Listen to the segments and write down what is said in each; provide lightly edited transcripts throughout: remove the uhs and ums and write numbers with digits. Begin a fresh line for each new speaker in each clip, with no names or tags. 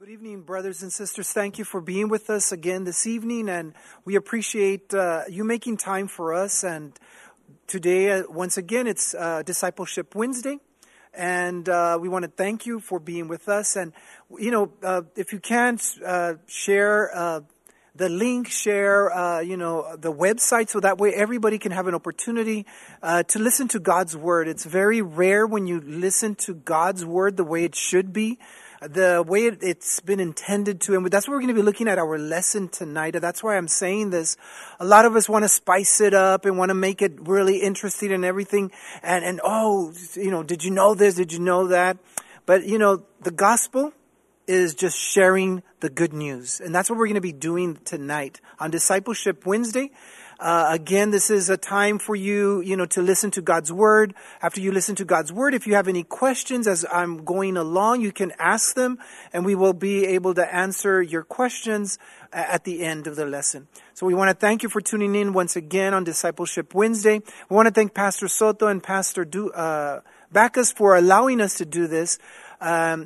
Good evening, brothers and sisters. Thank you for being with us again this evening, and we appreciate you making time for us. And today, once again, it's Discipleship Wednesday, and we want to thank you for being with us. And, if you can, share the link, share, the website, so that way everybody can have an opportunity to listen to God's Word. It's very rare when you listen to God's Word the way it should be, the way it's been intended to. And that's what we're going to be looking at our lesson tonight. That's why I'm saying this. A lot of us want to spice it up and want to make it really interesting and everything. And did you know this? Did you know that? But, the gospel is just sharing the good news. And that's what we're going to be doing tonight on Discipleship Wednesday. Again, this is a time for you, to listen to God's Word. After you listen to God's Word, if you have any questions as I'm going along, you can ask them, and we will be able to answer your questions at the end of the lesson. So we want to thank you for tuning in once again on Discipleship Wednesday. We want to thank Pastor Soto and Pastor Backus for allowing us to do this. We're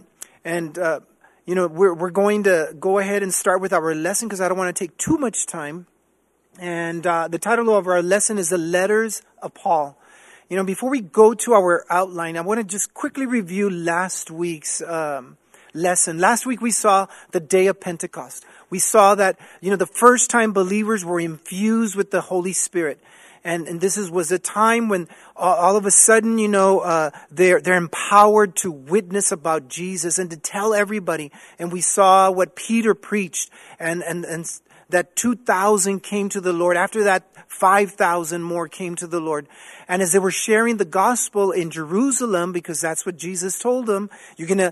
going to go ahead and start with our lesson because I don't want to take too much time. And the title of our lesson is The Letters of Paul. Before we go to our outline, I want to just quickly review last week's lesson. Last week we saw the day of Pentecost. We saw that, the first time believers were infused with the Holy Spirit. And this was a time when all of a sudden, they're empowered to witness about Jesus and to tell everybody. And we saw what Peter preached and that 2,000 came to the Lord. After that, 5,000 more came to the Lord. And as they were sharing the gospel in Jerusalem, because that's what Jesus told them, you're going to,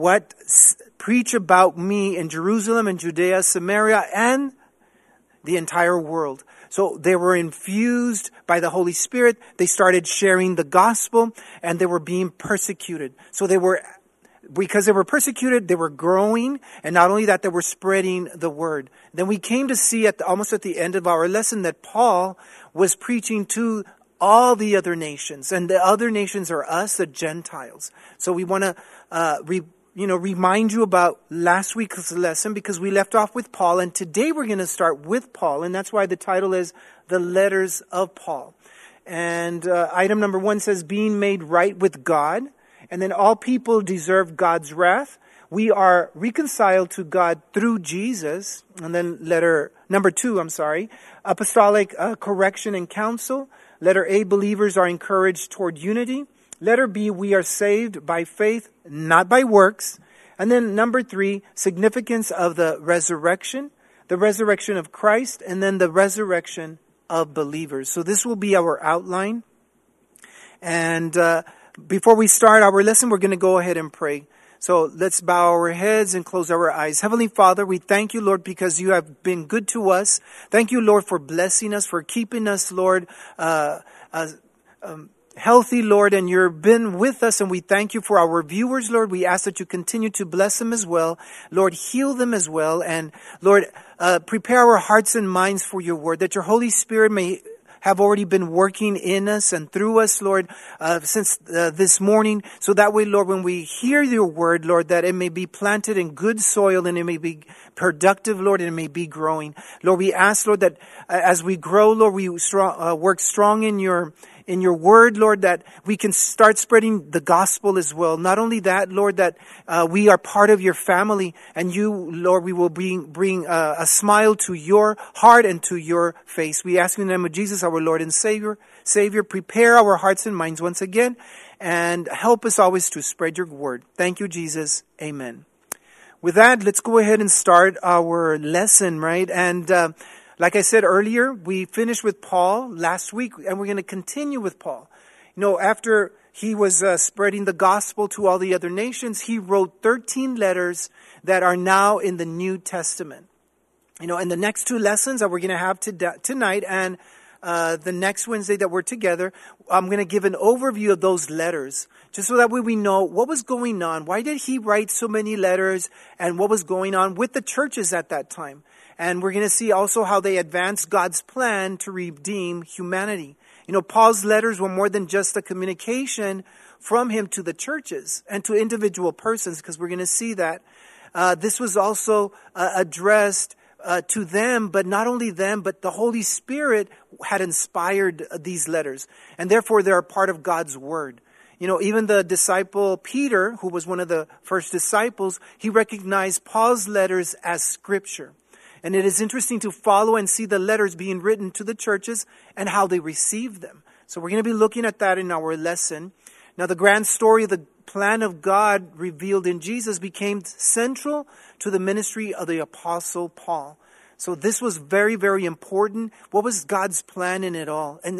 preach about me in Jerusalem and Judea, Samaria, and the entire world. So they were infused by the Holy Spirit. They started sharing the gospel, and they were being persecuted. So because they were persecuted, they were growing, and not only that, they were spreading the word. Then we came to see almost at the end of our lesson that Paul was preaching to all the other nations, and the other nations are us, the Gentiles. So we want to remind you about last week's lesson because we left off with Paul, and today we're going to start with Paul, and that's why the title is The Letters of Paul. And item number 1 says, being made right with God. And then all people deserve God's wrath. We are reconciled to God through Jesus. And then letter number 2, apostolic correction and counsel. Letter A, believers are encouraged toward unity. Letter B, we are saved by faith, not by works. And then number 3, significance of the resurrection of Christ, and then the resurrection of believers. So this will be our outline. And before we start our lesson, we're going to go ahead and pray. So let's bow our heads and close our eyes. Heavenly Father, we thank you, Lord, because you have been good to us. Thank you, Lord, for blessing us, for keeping us, Lord, healthy, Lord, and you've been with us, and we thank you for our viewers, Lord. We ask that you continue to bless them as well. Lord, heal them as well. And Lord, prepare our hearts and minds for your word, that your Holy Spirit may have already been working in us and through us, Lord, since this morning. So that way, Lord, when we hear your word, Lord, that it may be planted in good soil and it may be productive, Lord, and it may be growing. Lord, we ask, Lord, that as we grow, Lord, we work strong in your word, Lord, that we can start spreading the gospel as well. Not only that, Lord, that we are part of your family, and you, Lord, we will bring a smile to your heart and to your face. We ask in the name of Jesus, our Lord and Savior, prepare our hearts and minds once again, and help us always to spread your word. Thank you, Jesus. Amen. With that, let's go ahead and start our lesson, right? And like I said earlier, we finished with Paul last week, and we're going to continue with Paul. After he was spreading the gospel to all the other nations, he wrote 13 letters that are now in the New Testament. In the next 2 lessons that we're going to have tonight and the next Wednesday that we're together, I'm going to give an overview of those letters, just so that way we know what was going on. Why did he write so many letters, and what was going on with the churches at that time? And we're going to see also how they advanced God's plan to redeem humanity. Paul's letters were more than just a communication from him to the churches and to individual persons, because we're going to see that. this was also addressed to them, but not only them, but the Holy Spirit had inspired these letters. And therefore, they're a part of God's Word. You know, even the disciple Peter, who was one of the first disciples, he recognized Paul's letters as Scripture. And it is interesting to follow and see the letters being written to the churches and how they received them. So we're going to be looking at that in our lesson. Now, the grand story of the plan of God revealed in Jesus became central to the ministry of the Apostle Paul. So this was very, very important. What was God's plan in it all? And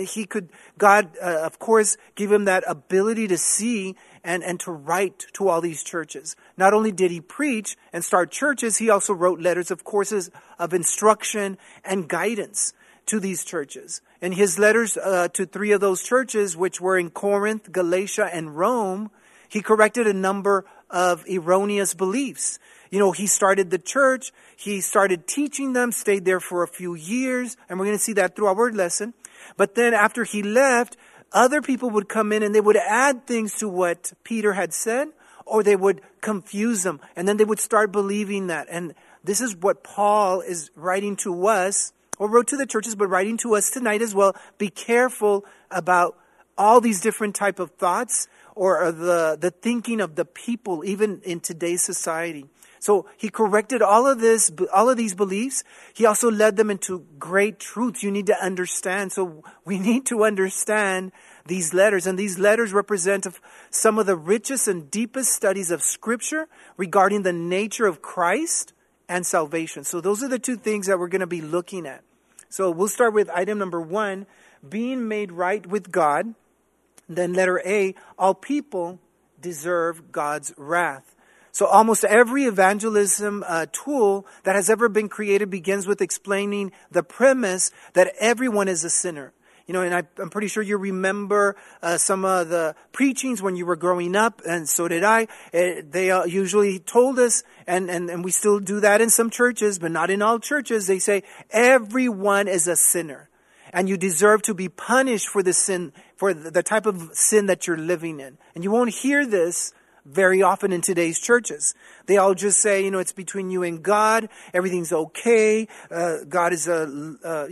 God, of course, gave him that ability to see and to write to all these churches. Not only did he preach and start churches, he also wrote letters of courses of instruction and guidance to these churches. And his letters to 3 of those churches, which were in Corinth, Galatia, and Rome, he corrected a number of erroneous beliefs. You know, he started the church, he started teaching them, stayed there for a few years, and we're going to see that through our word lesson. But then after he left, other people would come in and they would add things to what Peter had said, or they would confuse them, and then they would start believing that. And this is what Paul is writing to us, or wrote to the churches, but writing to us tonight as well. Be careful about all these different type of thoughts, or the thinking of the people, even in today's society. So he corrected all of these beliefs. He also led them into great truths you need to understand. So we need to understand these letters. And these letters represent some of the richest and deepest studies of Scripture regarding the nature of Christ and salvation. So those are the 2 things that we're going to be looking at. So we'll start with item number 1, being made right with God. Then letter A, all people deserve God's wrath. So almost every evangelism tool that has ever been created begins with explaining the premise that everyone is a sinner. You know, and I'm pretty sure you remember some of the preachings when you were growing up, and so did I. They usually told us, and we still do that in some churches, but not in all churches. They say, everyone is a sinner, and you deserve to be punished for the sin, for the type of sin that you're living in. And you won't hear this very often in today's churches. They all just say, you know, it's between you and God. Everything's okay. God is a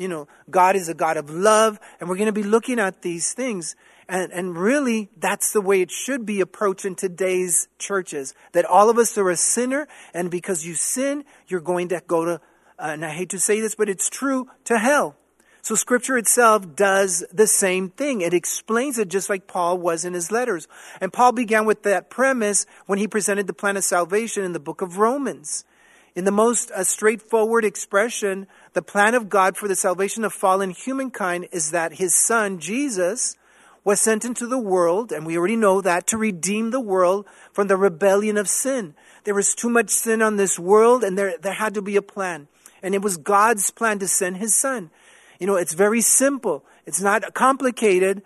God of love. And we're going to be looking at these things. And really, that's the way it should be approached in today's churches. That all of us are a sinner. And because you sin, you're going to go to, and I hate to say this, but it's true, to hell. So Scripture itself does the same thing. It explains it just like Paul was in his letters. And Paul began with that premise when he presented the plan of salvation in the book of Romans. In the most straightforward expression, the plan of God for the salvation of fallen humankind is that his Son, Jesus, was sent into the world, and we already know that, to redeem the world from the rebellion of sin. There was too much sin on this world, and there had to be a plan. And it was God's plan to send his Son. You know, it's very simple. It's not complicated.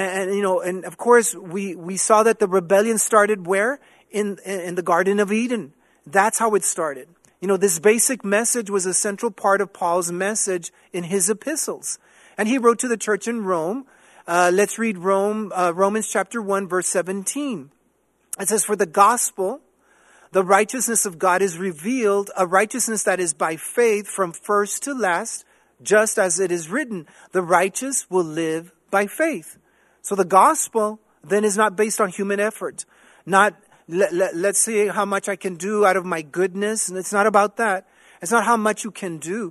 And of course, we saw that the rebellion started where? In the Garden of Eden. That's how it started. You know, this basic message was a central part of Paul's message in his epistles. And he wrote to the church in Rome. Let's read Romans chapter 1, verse 17. It says, for the gospel, the righteousness of God is revealed, a righteousness that is by faith from first to last, just as it is written, the righteous will live by faith. So the gospel then is not based on human effort. Not, let's see how much I can do out of my goodness. And it's not about that. It's not how much you can do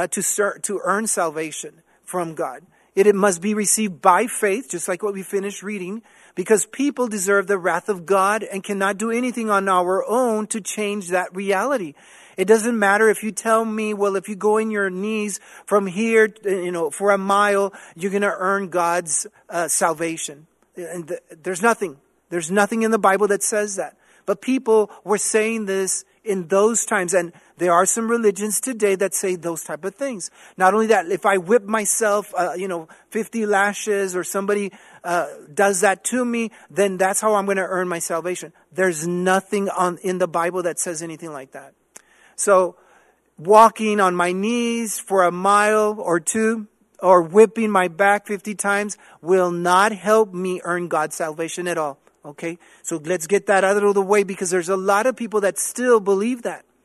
to earn salvation from God. It must be received by faith, just like what we finished reading, because people deserve the wrath of God and cannot do anything on our own to change that reality. It doesn't matter if you tell me, well, if you go in your knees from here, for a mile, you're going to earn God's salvation. And there's nothing in the Bible that says that. But people were saying this in those times, and there are some religions today that say those type of things. Not only that, if I whip myself, 50 lashes, or somebody does that to me, then that's how I'm going to earn my salvation. There's nothing in the Bible that says anything like that. So walking on my knees for a mile or 2, or whipping my back 50 times will not help me earn God's salvation at all. Okay? So let's get that out of the way, because there's a lot of people that still believe that.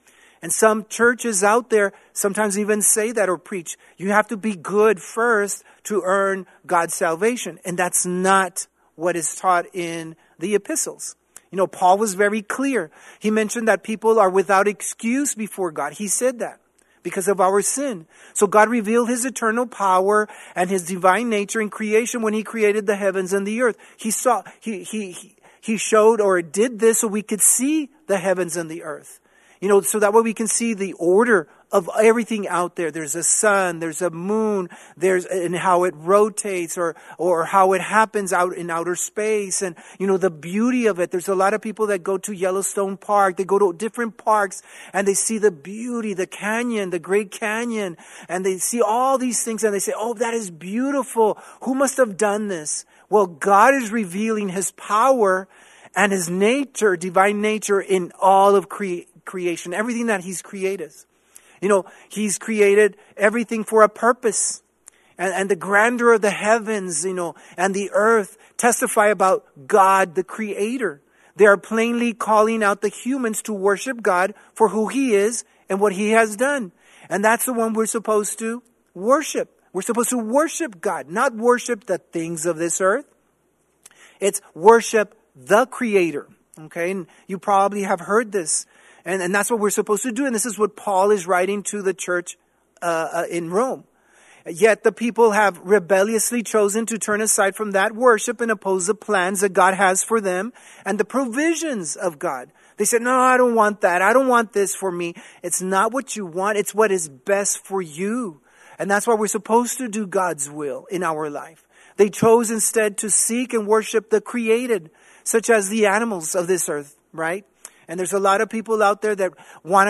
And some churches out there sometimes even say that or preach, you have to be good first to earn God's salvation. And that's not what is taught in the epistles. You know, Paul was very clear. He mentioned that people are without excuse before God. He said that because of our sin. So God revealed his eternal power and his divine nature in creation when he created the heavens and the earth. He showed or did this so we could see the heavens and the earth. You know, so that way we can see the order of everything out there. There's a sun, there's a moon, and how it rotates or how it happens out in outer space, and, you know, the beauty of it. There's a lot of people that go to Yellowstone Park, they go to different parks, and they see the beauty, the canyon, the Great Canyon, and they see all these things, and they say, oh, that is beautiful. Who must have done this? Well, God is revealing his power and his nature, divine nature, in all of creation, everything that he's created. You know, he's created everything for a purpose. And the grandeur of the heavens, you know, and the earth testify about God, the creator. They are plainly calling out the humans to worship God for who he is and what he has done. And that's the one we're supposed to worship. We're supposed to worship God, not worship the things of this earth. It's worship the creator. Okay, and you probably have heard this. And that's what we're supposed to do. And this is what Paul is writing to the church in Rome. Yet the people have rebelliously chosen to turn aside from that worship and oppose the plans that God has for them and the provisions of God. They said, no, I don't want that. I don't want this for me. It's not what you want. It's what is best for you. And that's why we're supposed to do God's will in our life. They chose instead to seek and worship the created, such as the animals of this earth, right? And there's a lot of people out there that want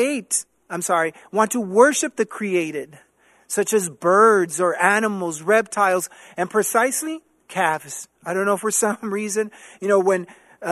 to worship the created, such as birds or animals, reptiles, and precisely calves. I don't know, for some reason, you know, when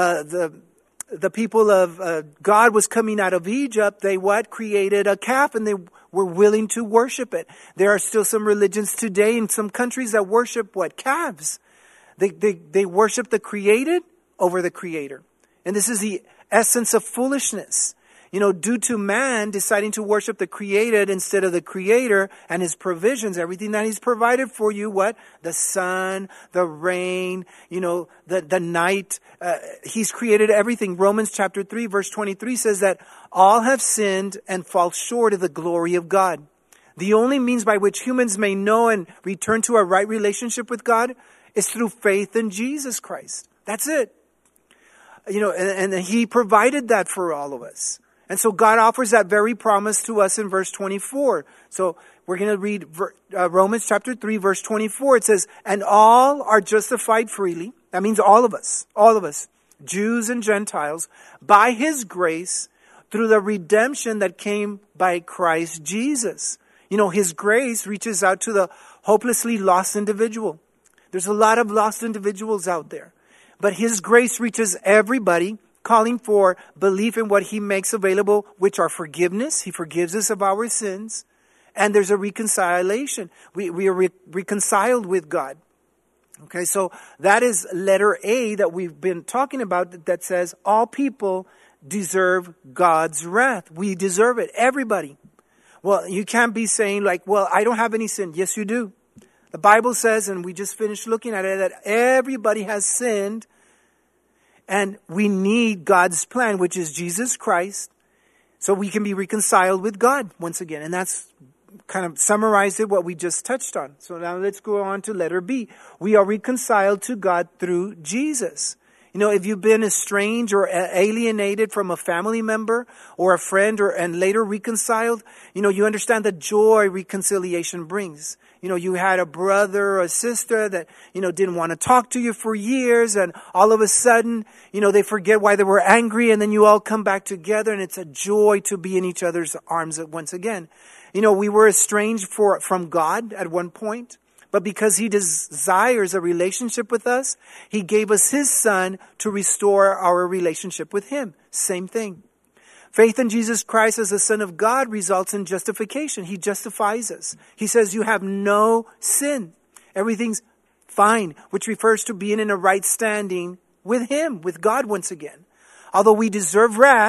the people of God was coming out of Egypt, they created a calf, and they were willing to worship it. There are still some religions today in some countries that worship calves. They worship the created over the creator. And this is the essence of foolishness. You know, due to man deciding to worship the created instead of the creator and his provisions, everything that he's provided for you, the sun, the rain, you know, the night, he's created everything. Romans chapter 3 verse 23 says that all have sinned and fall short of the glory of God. The only means by which humans may know and return to a right relationship with God is through faith in Jesus Christ. That's it. You know, and he provided that for all of us. And so God offers that very promise to us in verse 24. So we're going to read Romans chapter 3, verse 24. It says, and all are justified freely. That means all of us, Jews and Gentiles, by his grace through the redemption that came by Christ Jesus. You know, his grace reaches out to the hopelessly lost individual. There's a lot of lost individuals out there. But his grace reaches everybody, calling for belief in what he makes available, which are forgiveness. He forgives us of our sins. And there's a reconciliation. We are reconciled with God. Okay, so that is letter A that we've been talking about, that says all people deserve God's wrath. We deserve it. Everybody. Well, you can't be saying well, I don't have any sin. Yes, you do. The Bible says, and we just finished looking at it, that everybody has sinned, and we need God's plan, which is Jesus Christ, so we can be reconciled with God once again. And that's kind of summarized it, what we just touched on. So now let's go on to letter B. We are reconciled to God through Jesus. You know, if you've been estranged or alienated from a family member or a friend and later reconciled, you know, you understand the joy reconciliation brings. You know, you had a brother or a sister that, you know, didn't want to talk to you for years, and all of a sudden, you know, they forget why they were angry, and then you all come back together, and it's a joy to be in each other's arms once again. You know, we were estranged from God at one point. But because he desires a relationship with us, he gave us his son to restore our relationship with him. Same thing. Faith in Jesus Christ as the Son of God results in justification. He justifies us. He says you have no sin. Everything's fine, which refers to being in a right standing with him, with God once again. Although we deserve wrath,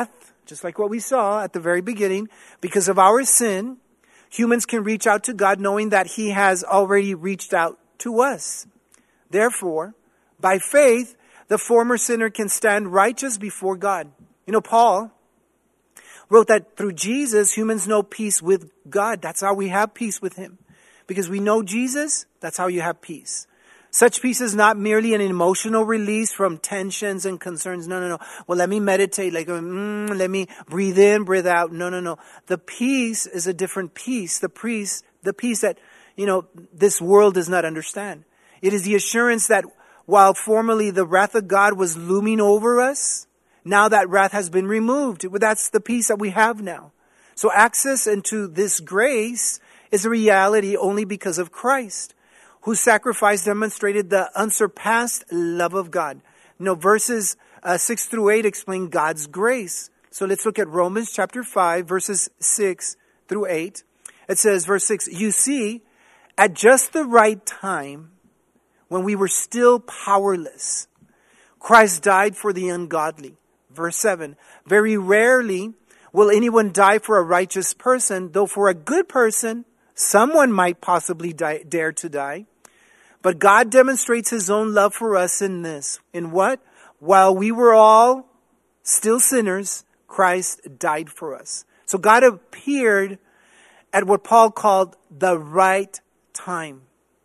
just like what we saw at the very beginning. Because of our sin, humans can reach out to God knowing that He has already reached out to us. Therefore, by faith, the former sinner can stand righteous before God. Paul wrote that through Jesus, humans know peace with God. That's how we have peace with Him. Because we know Jesus, that's how you have peace. Such peace is not merely an emotional release from tensions and concerns. No. Well, let me meditate. Let me breathe in, breathe out. No. The peace is a different peace. The peace that, this world does not understand. It is the assurance that while formerly the wrath of God was looming over us, now that wrath has been removed. That's the peace that we have now. So access into this grace is a reality only because of Christ, whose sacrifice demonstrated the unsurpassed love of God. Verses 6 through 8 explain God's grace. So let's look at Romans chapter 5, verses 6 through 8. It says, verse 6, "You see, at just the right time, when we were still powerless, Christ died for the ungodly." Verse 7, "Very rarely will anyone die for a righteous person, though for a good person, someone might possibly dare to die. But God demonstrates His own love for us in this." In what? While we were all still sinners, Christ died for us. So God appeared at what Paul called the right time.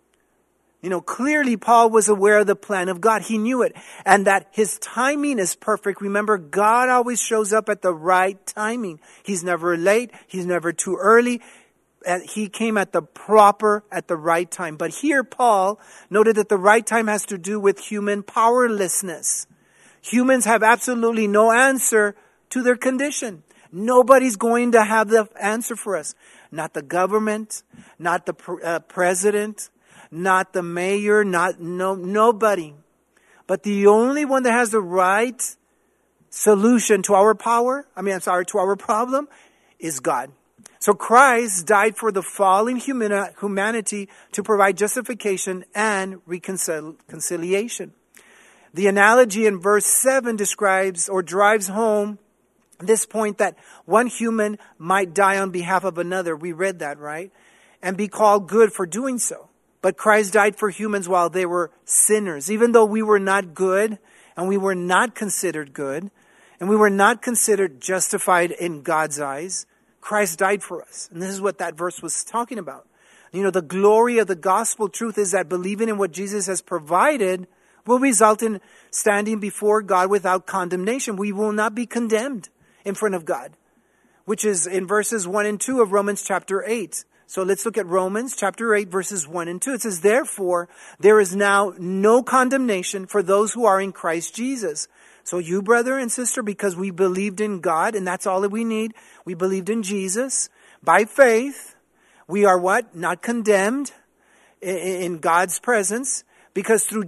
Clearly Paul was aware of the plan of God. He knew it. And that His timing is perfect. Remember, God always shows up at the right timing. He's never late. He's never too early. And He came at the right time. But here Paul noted that the right time has to do with human powerlessness. Humans have absolutely no answer to their condition. Nobody's going to have the answer for us. Not the government, not the president, not the mayor, nobody. But the only one that has the right solution to our to our problem is God. So Christ died for the fallen humanity to provide justification and reconciliation. The analogy in verse 7 describes or drives home this point that one human might die on behalf of another. We read that, right? And be called good for doing so. But Christ died for humans while they were sinners. Even though we were not good and we were not considered good and we were not considered justified in God's eyes, Christ died for us. And this is what that verse was talking about. The glory of the gospel truth is that believing in what Jesus has provided will result in standing before God without condemnation. We will not be condemned in front of God, which is in verses 1 and 2 of Romans chapter 8. So let's look at Romans chapter 8, verses 1 and 2. It says, "Therefore, there is now no condemnation for those who are in Christ Jesus." So you, brother and sister, because we believed in God, and that's all that we need. We believed in Jesus. By faith, we are what? Not condemned in God's presence. Because through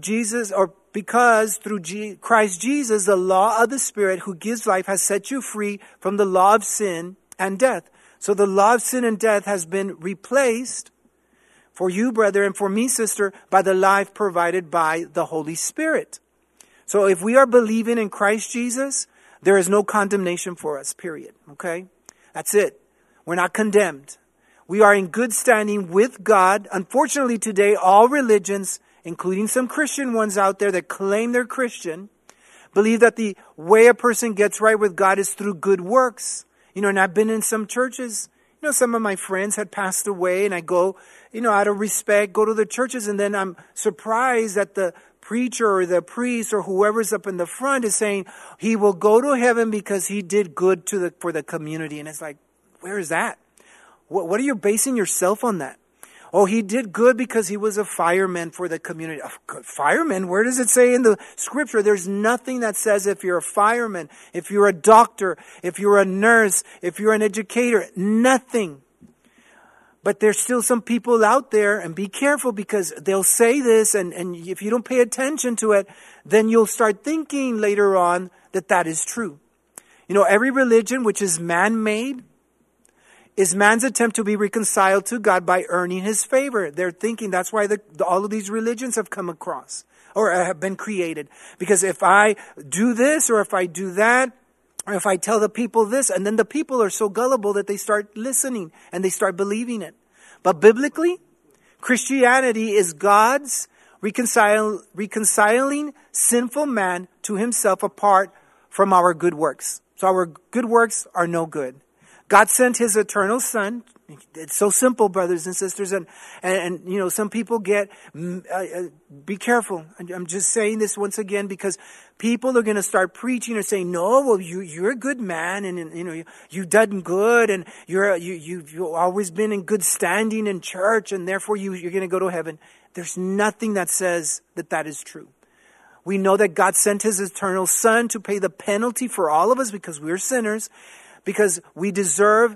Christ Jesus, the law of the Spirit who gives life has set you free from the law of sin and death. So the law of sin and death has been replaced for you, brother, and for me, sister, by the life provided by the Holy Spirit. So if we are believing in Christ Jesus, there is no condemnation for us, period. Okay? That's it. We're not condemned. We are in good standing with God. Unfortunately, today, all religions, including some Christian ones out there that claim they're Christian, believe that the way a person gets right with God is through good works. And I've been in some churches. Some of my friends had passed away, and I go, out of respect, go to the churches, and then I'm surprised that the preacher or the priest or whoever's up in the front is saying he will go to heaven because he did good for the community. And it's like, where is that? What are you basing yourself on that? Oh, he did good because he was a fireman for the community. Fireman? Where does it say in the scripture? There's nothing that says if you're a fireman, if you're a doctor, if you're a nurse, if you're an educator, nothing. But there's still some people out there, and be careful because they'll say this, and if you don't pay attention to it, then you'll start thinking later on that is true. Every religion which is man-made is man's attempt to be reconciled to God by earning His favor. They're thinking that's why all of these religions have come across or have been created. Because if I do this or if I do that, Or if I tell the people this, and then the people are so gullible that they start listening and they start believing it. But biblically, Christianity is God's reconciling sinful man to himself apart from our good works. So our good works are no good. God sent his eternal son. It's so simple, brothers and sisters. And you know, some people get, be careful. I'm just saying this once again because people are going to start preaching or saying, no, well, you're a good man and you know, you've done good and you've always been in good standing in church and therefore you're going to go to heaven. There's nothing that says that is true. We know that God sent his eternal son to pay the penalty for all of us because we're sinners, because we deserve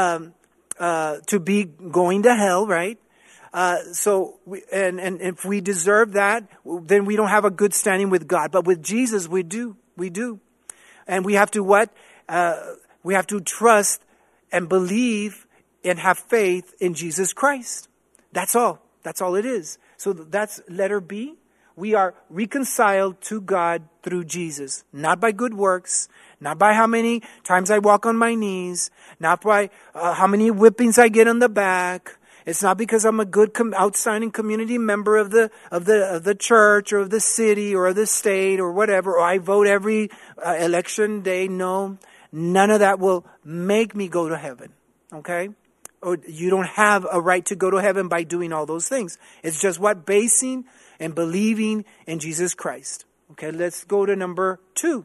to be going to hell, right? So if we deserve that, then we don't have a good standing with God. But with Jesus, we do. And we have to what? We have to trust and believe and have faith in Jesus Christ. That's all. That's all it is. So that's letter B. We are reconciled to God through Jesus, not by good works, not by how many times I walk on my knees, not by how many whippings I get on the back. It's not because I'm a good outstanding community member of the church or of the city or of the state or whatever, or I vote every election day. No, none of that will make me go to heaven. Okay? Or you don't have a right to go to heaven by doing all those things. It's just what? Basing and believing in Jesus Christ. Okay, let's go to number 2.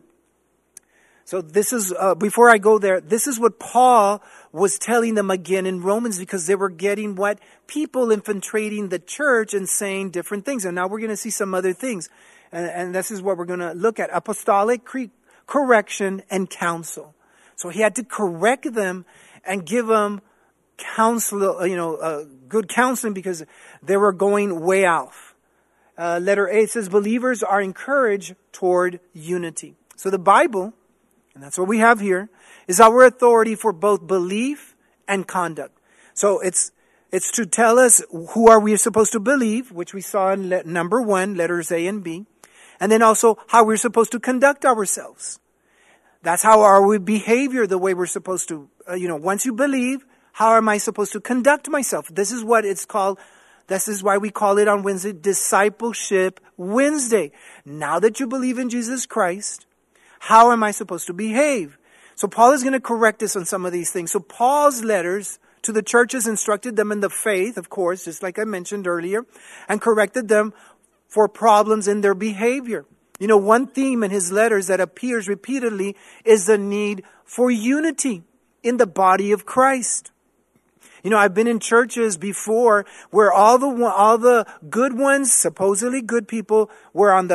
So this is, before I go there, this is what Paul was telling them again in Romans because they were getting what? People infiltrating the church and saying different things. And now we're going to see some other things. And this is what we're going to look at. Apostolic correction and counsel. So he had to correct them and give them counsel, good counseling because they were going way off. Letter A says believers are encouraged toward unity. So the Bible, and that's what we have here, is our authority for both belief and conduct. So it's to tell us who are we supposed to believe, which we saw in number 1, letters A and B, and then also how we're supposed to conduct ourselves. That's how our behavior, the way we're supposed to, once you believe, how am I supposed to conduct myself? This is what it's called. This is why we call it on Wednesday, Discipleship Wednesday. Now that you believe in Jesus Christ, how am I supposed to behave? So Paul is going to correct us on some of these things. So Paul's letters to the churches instructed them in the faith, of course, just like I mentioned earlier, and corrected them for problems in their behavior. One theme in his letters that appears repeatedly is the need for unity in the body of Christ. I've been in churches before where all the good ones, supposedly good people, were on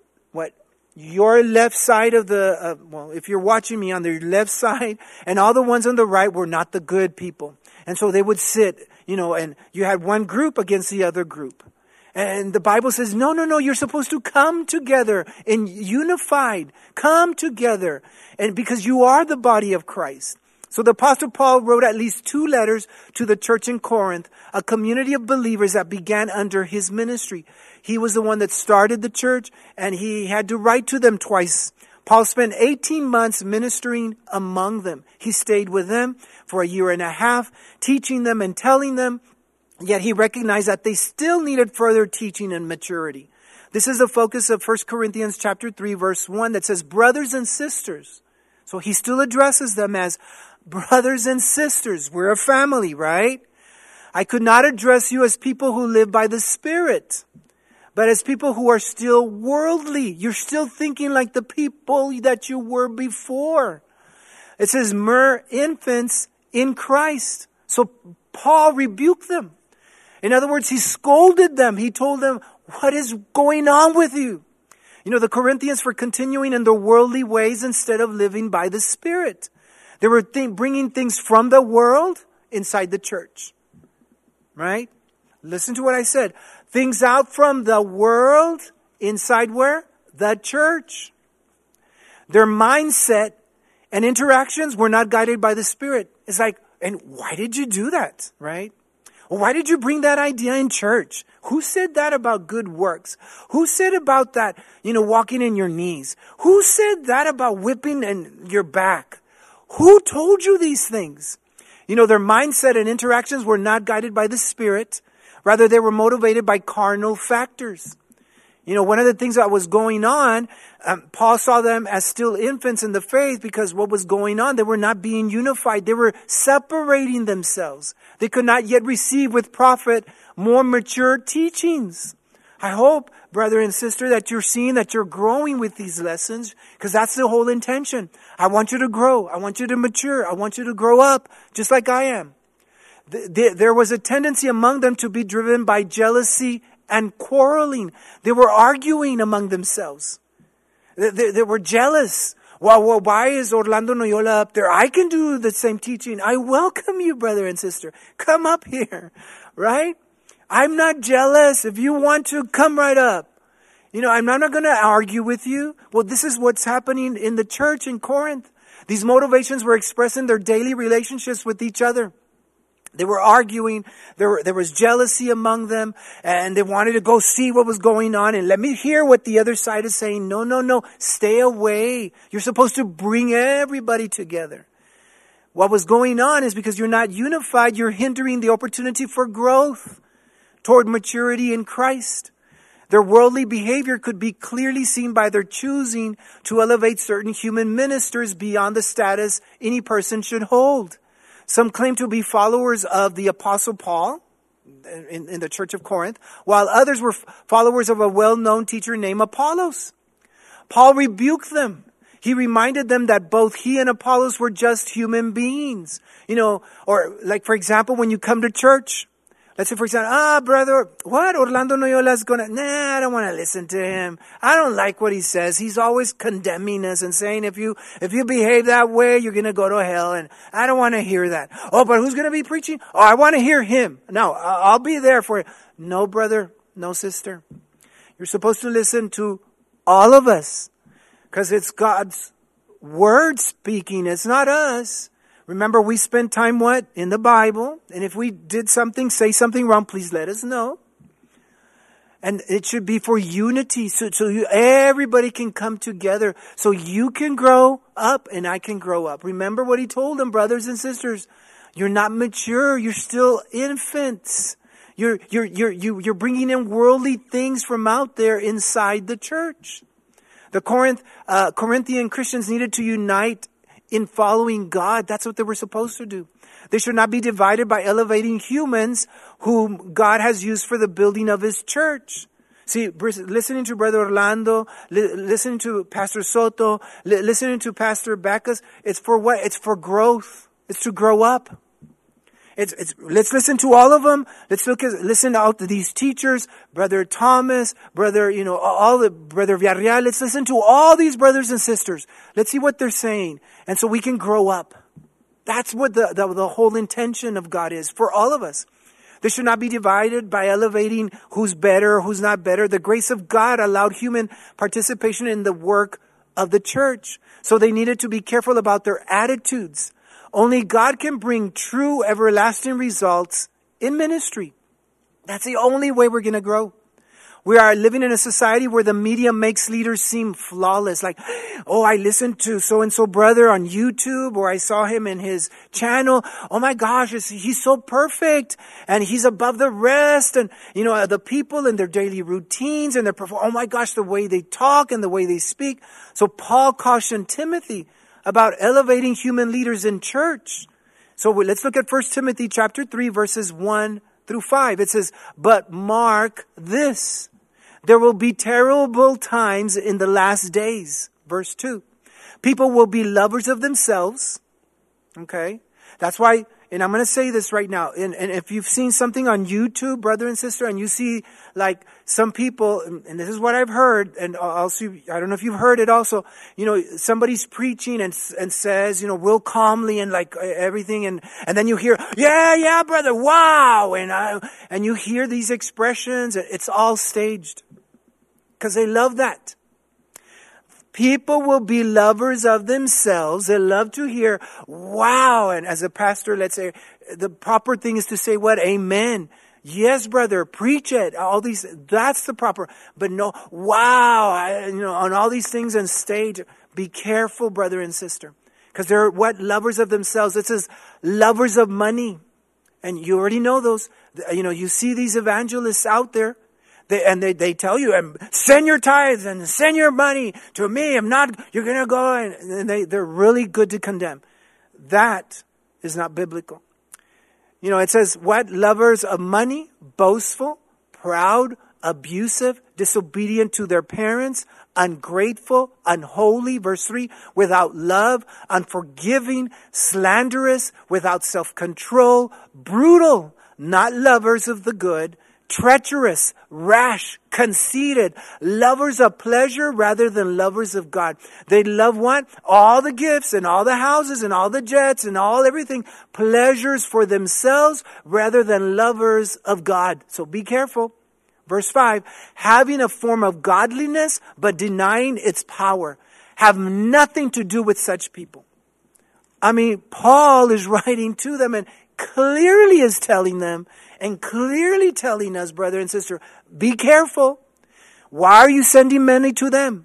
your left side of if you're watching me on the left side, and all the ones on the right were not the good people. And so they would sit, and you had one group against the other group. And the Bible says, no, you're supposed to come together and unified. Come together. And because you are the body of Christ. So the Apostle Paul wrote at least 2 letters to the church in Corinth, a community of believers that began under his ministry. He was the one that started the church, and he had to write to them twice. Paul spent 18 months ministering among them. He stayed with them for 1.5 years, teaching them and telling them, yet he recognized that they still needed further teaching and maturity. This is the focus of 1 Corinthians chapter 3, verse 1 that says, brothers and sisters. So he still addresses them as brothers and sisters. We're a family, right? I could not address you as people who live by the Spirit, but as people who are still worldly. You're still thinking like the people that you were before. It says mere infants in Christ. So Paul rebuked them. In other words, he scolded them. He told them, what is going on with you? The Corinthians were continuing in their worldly ways instead of living by the Spirit. They were bringing things from the world inside the church. Right? Listen to what I said. Things out from the world inside where? The church. Their mindset and interactions were not guided by the Spirit. It's like, and why did you do that? Right? Well, why did you bring that idea in church? Who said that about good works? Who said about that, walking in your knees? Who said that about whipping in your back? Who told you these things? Their mindset and interactions were not guided by the Spirit. Rather, they were motivated by carnal factors. One of the things that was going on, Paul saw them as still infants in the faith because what was going on, they were not being unified. They were separating themselves. They could not yet receive with profit more mature teachings. I hope, brother and sister, that you're seeing that you're growing with these lessons because that's the whole intention. I want you to grow. I want you to mature. I want you to grow up just like I am. There was a tendency among them to be driven by jealousy and quarreling. They were arguing among themselves. They were jealous. Well, why is Orlando Noyola up there? I can do the same teaching. I welcome you, brother and sister. Come up here, right? I'm not jealous. If you want to, come right up. I'm not going to argue with you. Well, this is what's happening in the church in Corinth. These motivations were expressed in their daily relationships with each other. They were arguing. There was jealousy among them, and they wanted to go see what was going on and let me hear what the other side is saying. No. Stay away. You're supposed to bring everybody together. What was going on is because you're not unified, you're hindering the opportunity for growth toward maturity in Christ. Their worldly behavior could be clearly seen by their choosing to elevate certain human ministers beyond the status any person should hold. Some claim to be followers of the Apostle Paul in the church of Corinth, while others were followers of a well-known teacher named Apollos. Paul rebuked them. He reminded them that both he and Apollos were just human beings. Or like, for example, when you come to church, let's say, for example, brother, what? Orlando Noyola's I don't want to listen to him. I don't like what he says. He's always condemning us and saying, if you behave that way, you're going to go to hell. And I don't want to hear that. Oh, but who's going to be preaching? Oh, I want to hear him. No, I'll be there for it. No, brother. No, sister. You're supposed to listen to all of us because it's God's word speaking. It's not us. Remember, we spend time in the Bible. And if we did something, say something wrong, please let us know. And it should be for unity. So everybody can come together. So you can grow up and I can grow up. Remember what he told them, brothers and sisters. You're not mature. You're still infants. You're bringing in worldly things from out there inside the church. The Corinthian Christians needed to unite in following God. That's what they were supposed to do. They should not be divided by elevating humans whom God has used for the building of His church. See, listening to Brother Orlando, listening to Pastor Soto, listening to Pastor Bacchus, it's for what? It's for growth. It's to grow up. Let's listen to all of them. Listen out to these teachers, Brother Thomas, Brother Villarreal. Let's listen to all these brothers and sisters. Let's see what they're saying. And so we can grow up. That's what the whole intention of God is for all of us. They should not be divided by elevating who's better, who's not better. The grace of God allowed human participation in the work of the church. So they needed to be careful about their attitudes. Only God can bring true, everlasting results in ministry. That's the only way we're going to grow. We are living in a society where the media makes leaders seem flawless. Like, oh, I listened to so-and-so brother on YouTube, or I saw him in his channel. Oh my gosh, he's so perfect. And he's above the rest. And, the people and their daily routines and oh my gosh, the way they talk and the way they speak. So Paul cautioned Timothy about elevating human leaders in church. So let's look at 1 Timothy chapter 3, verses 1 through 5. It says, but mark this, there will be terrible times in the last days. Verse 2. People will be lovers of themselves. Okay. That's why, and I'm going to say this right now. And if you've seen something on YouTube, brother and sister, and you see like some people, and this is what I've heard, and also, I don't know if you've heard it also, somebody's preaching and says, real calmly and like everything. And then you hear, yeah, brother, wow. And you hear these expressions. It's all staged because they love that. People will be lovers of themselves. They love to hear, wow. And as a pastor, let's say, the proper thing is to say what? Amen. Yes, brother, preach it. All these, that's the proper, but no, wow, on all these things on stage. Be careful, brother and sister. Because they're what? Lovers of themselves. It says lovers of money. And you already know those. You see these evangelists out there. They tell you, send your tithes and send your money to me. You're going to go. And they're really good to condemn. That is not biblical. It says what? Lovers of money, boastful, proud, abusive, disobedient to their parents, ungrateful, unholy, verse 3, without love, unforgiving, slanderous, without self-control, brutal, not lovers of the good, treacherous, rash, conceited, lovers of pleasure rather than lovers of God. They love what? All the gifts and all the houses and all the jets and all everything. Pleasures for themselves rather than lovers of God. So be careful. Verse 5, having a form of godliness but denying its power. Have nothing to do with such people. Paul is writing to them and clearly is telling them and clearly telling us, brother and sister, be careful. Why are you sending money to them?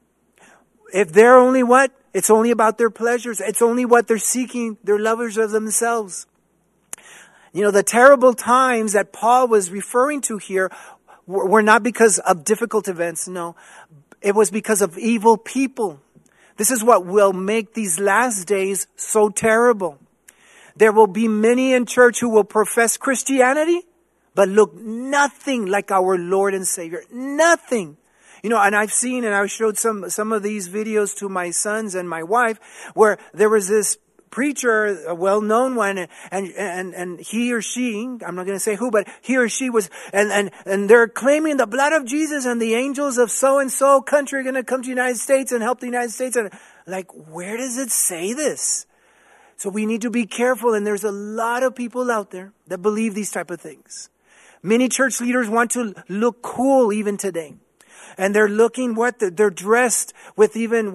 If they're only what? It's only about their pleasures. It's only what they're seeking. They're lovers of themselves. The terrible times that Paul was referring to here were not because of difficult events. No, it was because of evil people. This is what will make these last days so terrible. There will be many in church who will profess Christianity, but look nothing like our Lord and Savior. Nothing. And I've seen, and I showed some of these videos to my sons and my wife, where there was this preacher, a well-known one, and he or she, I'm not going to say who, but he or she was, and they're claiming the blood of Jesus and the angels of so-and-so country are going to come to the United States and help the United States. And where does it say this? So we need to be careful, and there's a lot of people out there that believe these type of things. Many church leaders want to look cool even today. And they're looking they're dressed with even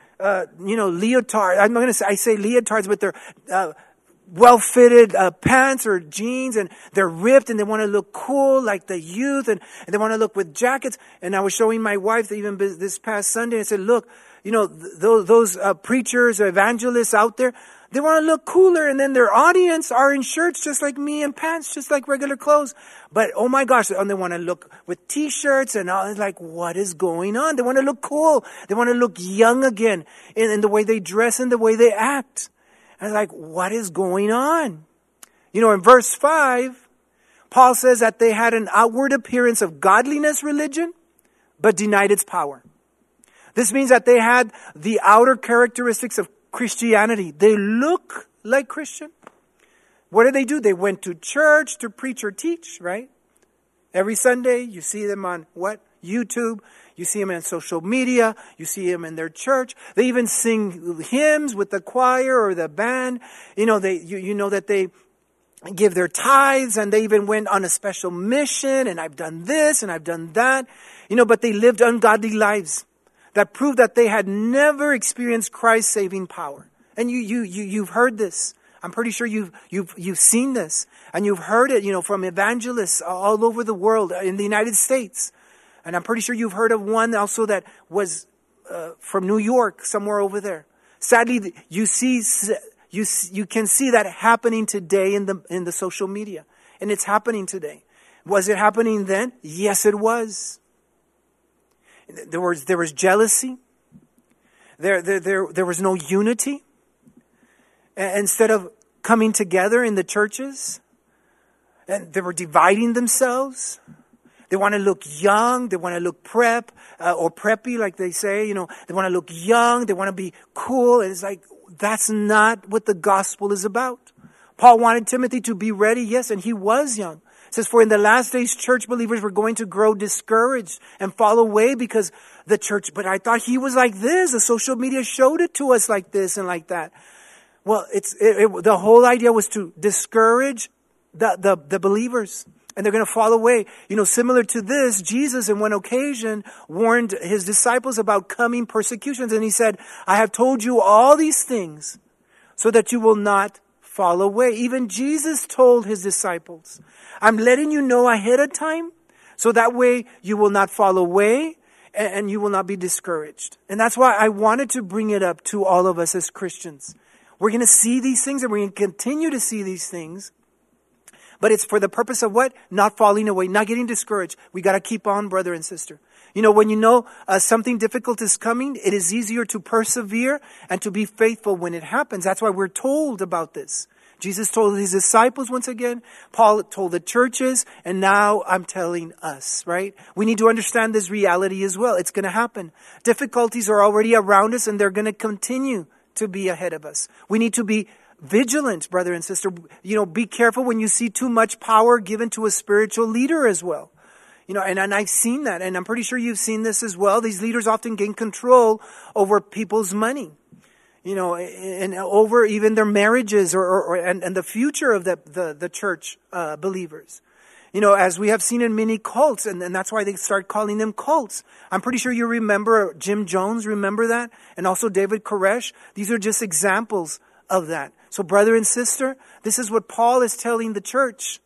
leotard. I'm not going to say, I say leotards, but they're well-fitted pants or jeans, and they're ripped, and they want to look cool like the youth, and they want to look with jackets. And I was showing my wife even this past Sunday, and I said, look, those preachers or evangelists out there, they want to look cooler, and then their audience are in shirts just like me and pants just like regular clothes. But oh my gosh, and they want to look with t-shirts and all. It's like, what is going on? They want to look cool. They want to look young again in the way they dress and the way they act. And it's like, what is going on? In verse 5, Paul says that they had an outward appearance of godliness religion, but denied its power. This means that they had the outer characteristics of Christianity. They look like Christian. What do? They went to church to preach or teach, right? Every Sunday, you see them on what? YouTube. You see them on social media. You see them in their church. They even sing hymns with the choir or the band. You know that they give their tithes, and they even went on a special mission, and I've done this and I've done that. But they lived ungodly lives that proved that they had never experienced Christ's saving power. And you've heard this. I'm pretty sure you've seen this, and you've heard it, from evangelists all over the world, in the United States. And I'm pretty sure you've heard of one also that was from New York, somewhere over there. Sadly, you can see that happening today in the social media, and it's happening today. Was it happening then? Yes, it was. There was jealousy. There was no unity. Instead of coming together in the churches, and they were dividing themselves. They want to look young. They want to look or preppy, like they say. They want to look young. They want to be cool. And it's like, that's not what the gospel is about. Paul wanted Timothy to be ready, yes, and he was young. It says, for in the last days, church believers were going to grow discouraged and fall away because the church, but I thought he was like this. The social media showed it to us like this and like that. Well, the whole idea was to discourage the believers. And they're going to fall away. Similar to this, Jesus in one occasion warned his disciples about coming persecutions. And he said, I have told you all these things so that you will not fall away. Even Jesus told his disciples, I'm letting you know ahead of time so that way you will not fall away and you will not be discouraged. And that's why I wanted to bring it up to all of us as Christians. We're going to see these things and we're going to continue to see these things. But it's for the purpose of what? Not falling away, not getting discouraged. We got to keep on, brother and sister. When something difficult is coming, it is easier to persevere and to be faithful when it happens. That's why we're told about this. Jesus told his disciples once again. Paul told the churches. And now I'm telling us, right? We need to understand this reality as well. It's going to happen. Difficulties are already around us and they're going to continue to be ahead of us. We need to be vigilant, brother and sister. Be careful when you see too much power given to a spiritual leader as well. And I've seen that, and I'm pretty sure you've seen this as well. These leaders often gain control over people's money, and over even their marriages and the future of the church believers. As we have seen in many cults, and that's why they start calling them cults. I'm pretty sure you remember Jim Jones, remember that? And also David Koresh. These are just examples of that. So brother and sister, this is what Paul is telling the church,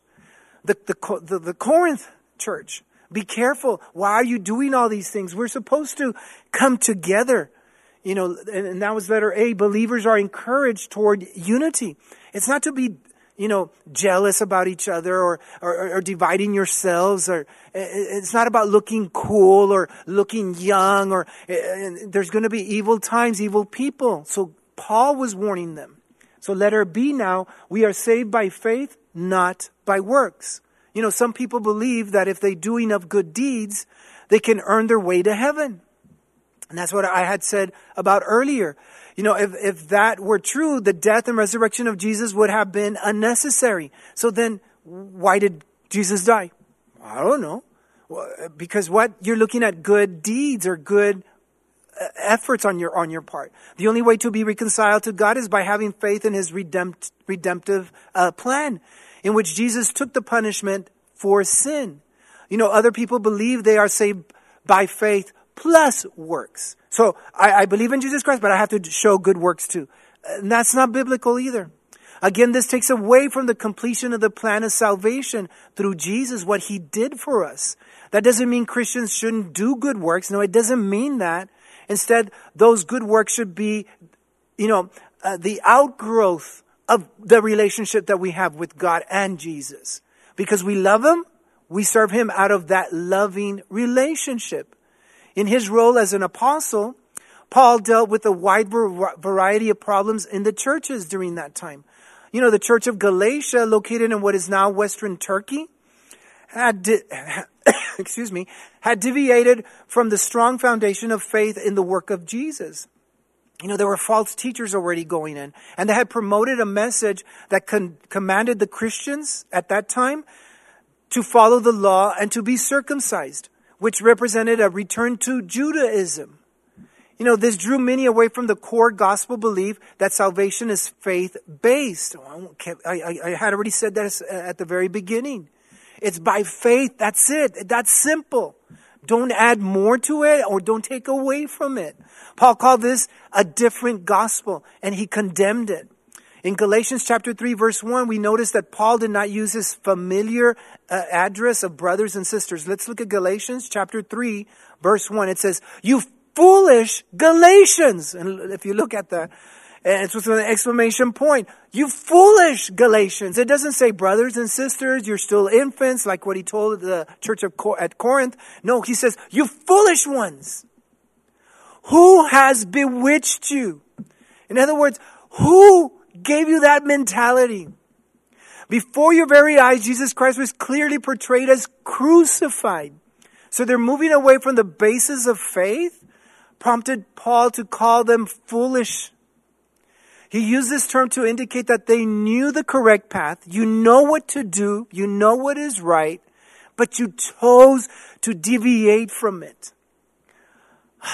the Corinth church. Be careful. Why are you doing all these things? We're supposed to come together. And that was letter A. Believers are encouraged toward unity. It's not to be, jealous about each other or dividing yourselves, or it's not about looking cool or looking young, or there's going to be evil times, evil people. So Paul was warning them. So letter B now, we are saved by faith, not by works. Some people believe that if they do enough good deeds, they can earn their way to heaven. And that's what I had said about earlier. If that were true, the death and resurrection of Jesus would have been unnecessary. So then why did Jesus die? I don't know. Because what? You're looking at good deeds or good efforts on your part. The only way to be reconciled to God is by having faith in his redemptive plan, in which Jesus took the punishment for sin. Other people believe they are saved by faith plus works. So I believe in Jesus Christ, but I have to show good works too. And that's not biblical either. Again, this takes away from the completion of the plan of salvation through Jesus, what he did for us. That doesn't mean Christians shouldn't do good works. No, it doesn't mean that. Instead, those good works should be, the outgrowth of the relationship that we have with God and Jesus. Because we love him, we serve him out of that loving relationship. In his role as an apostle, Paul dealt with a wide variety of problems in the churches during that time. The church of Galatia, located in what is now Western Turkey, had deviated from the strong foundation of faith in the work of Jesus. There were false teachers already going in, and they had promoted a message that commanded the Christians at that time to follow the law and to be circumcised, which represented a return to Judaism. This drew many away from the core gospel belief that salvation is faith-based. I had already said that at the very beginning. It's by faith. That's it. That's simple. Don't add more to it or don't take away from it. Paul called this a different gospel, and he condemned it. In Galatians chapter 3, verse 1, we notice that Paul did not use his familiar address of brothers and sisters. Let's look at Galatians chapter 3, verse 1. It says, "You foolish Galatians." And if you look at that, it's with an exclamation point. "You foolish Galatians." It doesn't say brothers and sisters, you're still infants, like what he told the church at Corinth. No, he says, "You foolish ones. Who has bewitched you?" In other words, who gave you that mentality? Before your very eyes, Jesus Christ was clearly portrayed as crucified. So they're moving away from the basis of faith, prompted Paul to call them foolish. He used this term to indicate that they knew the correct path. You know what to do. You know what is right. But you chose to deviate from it.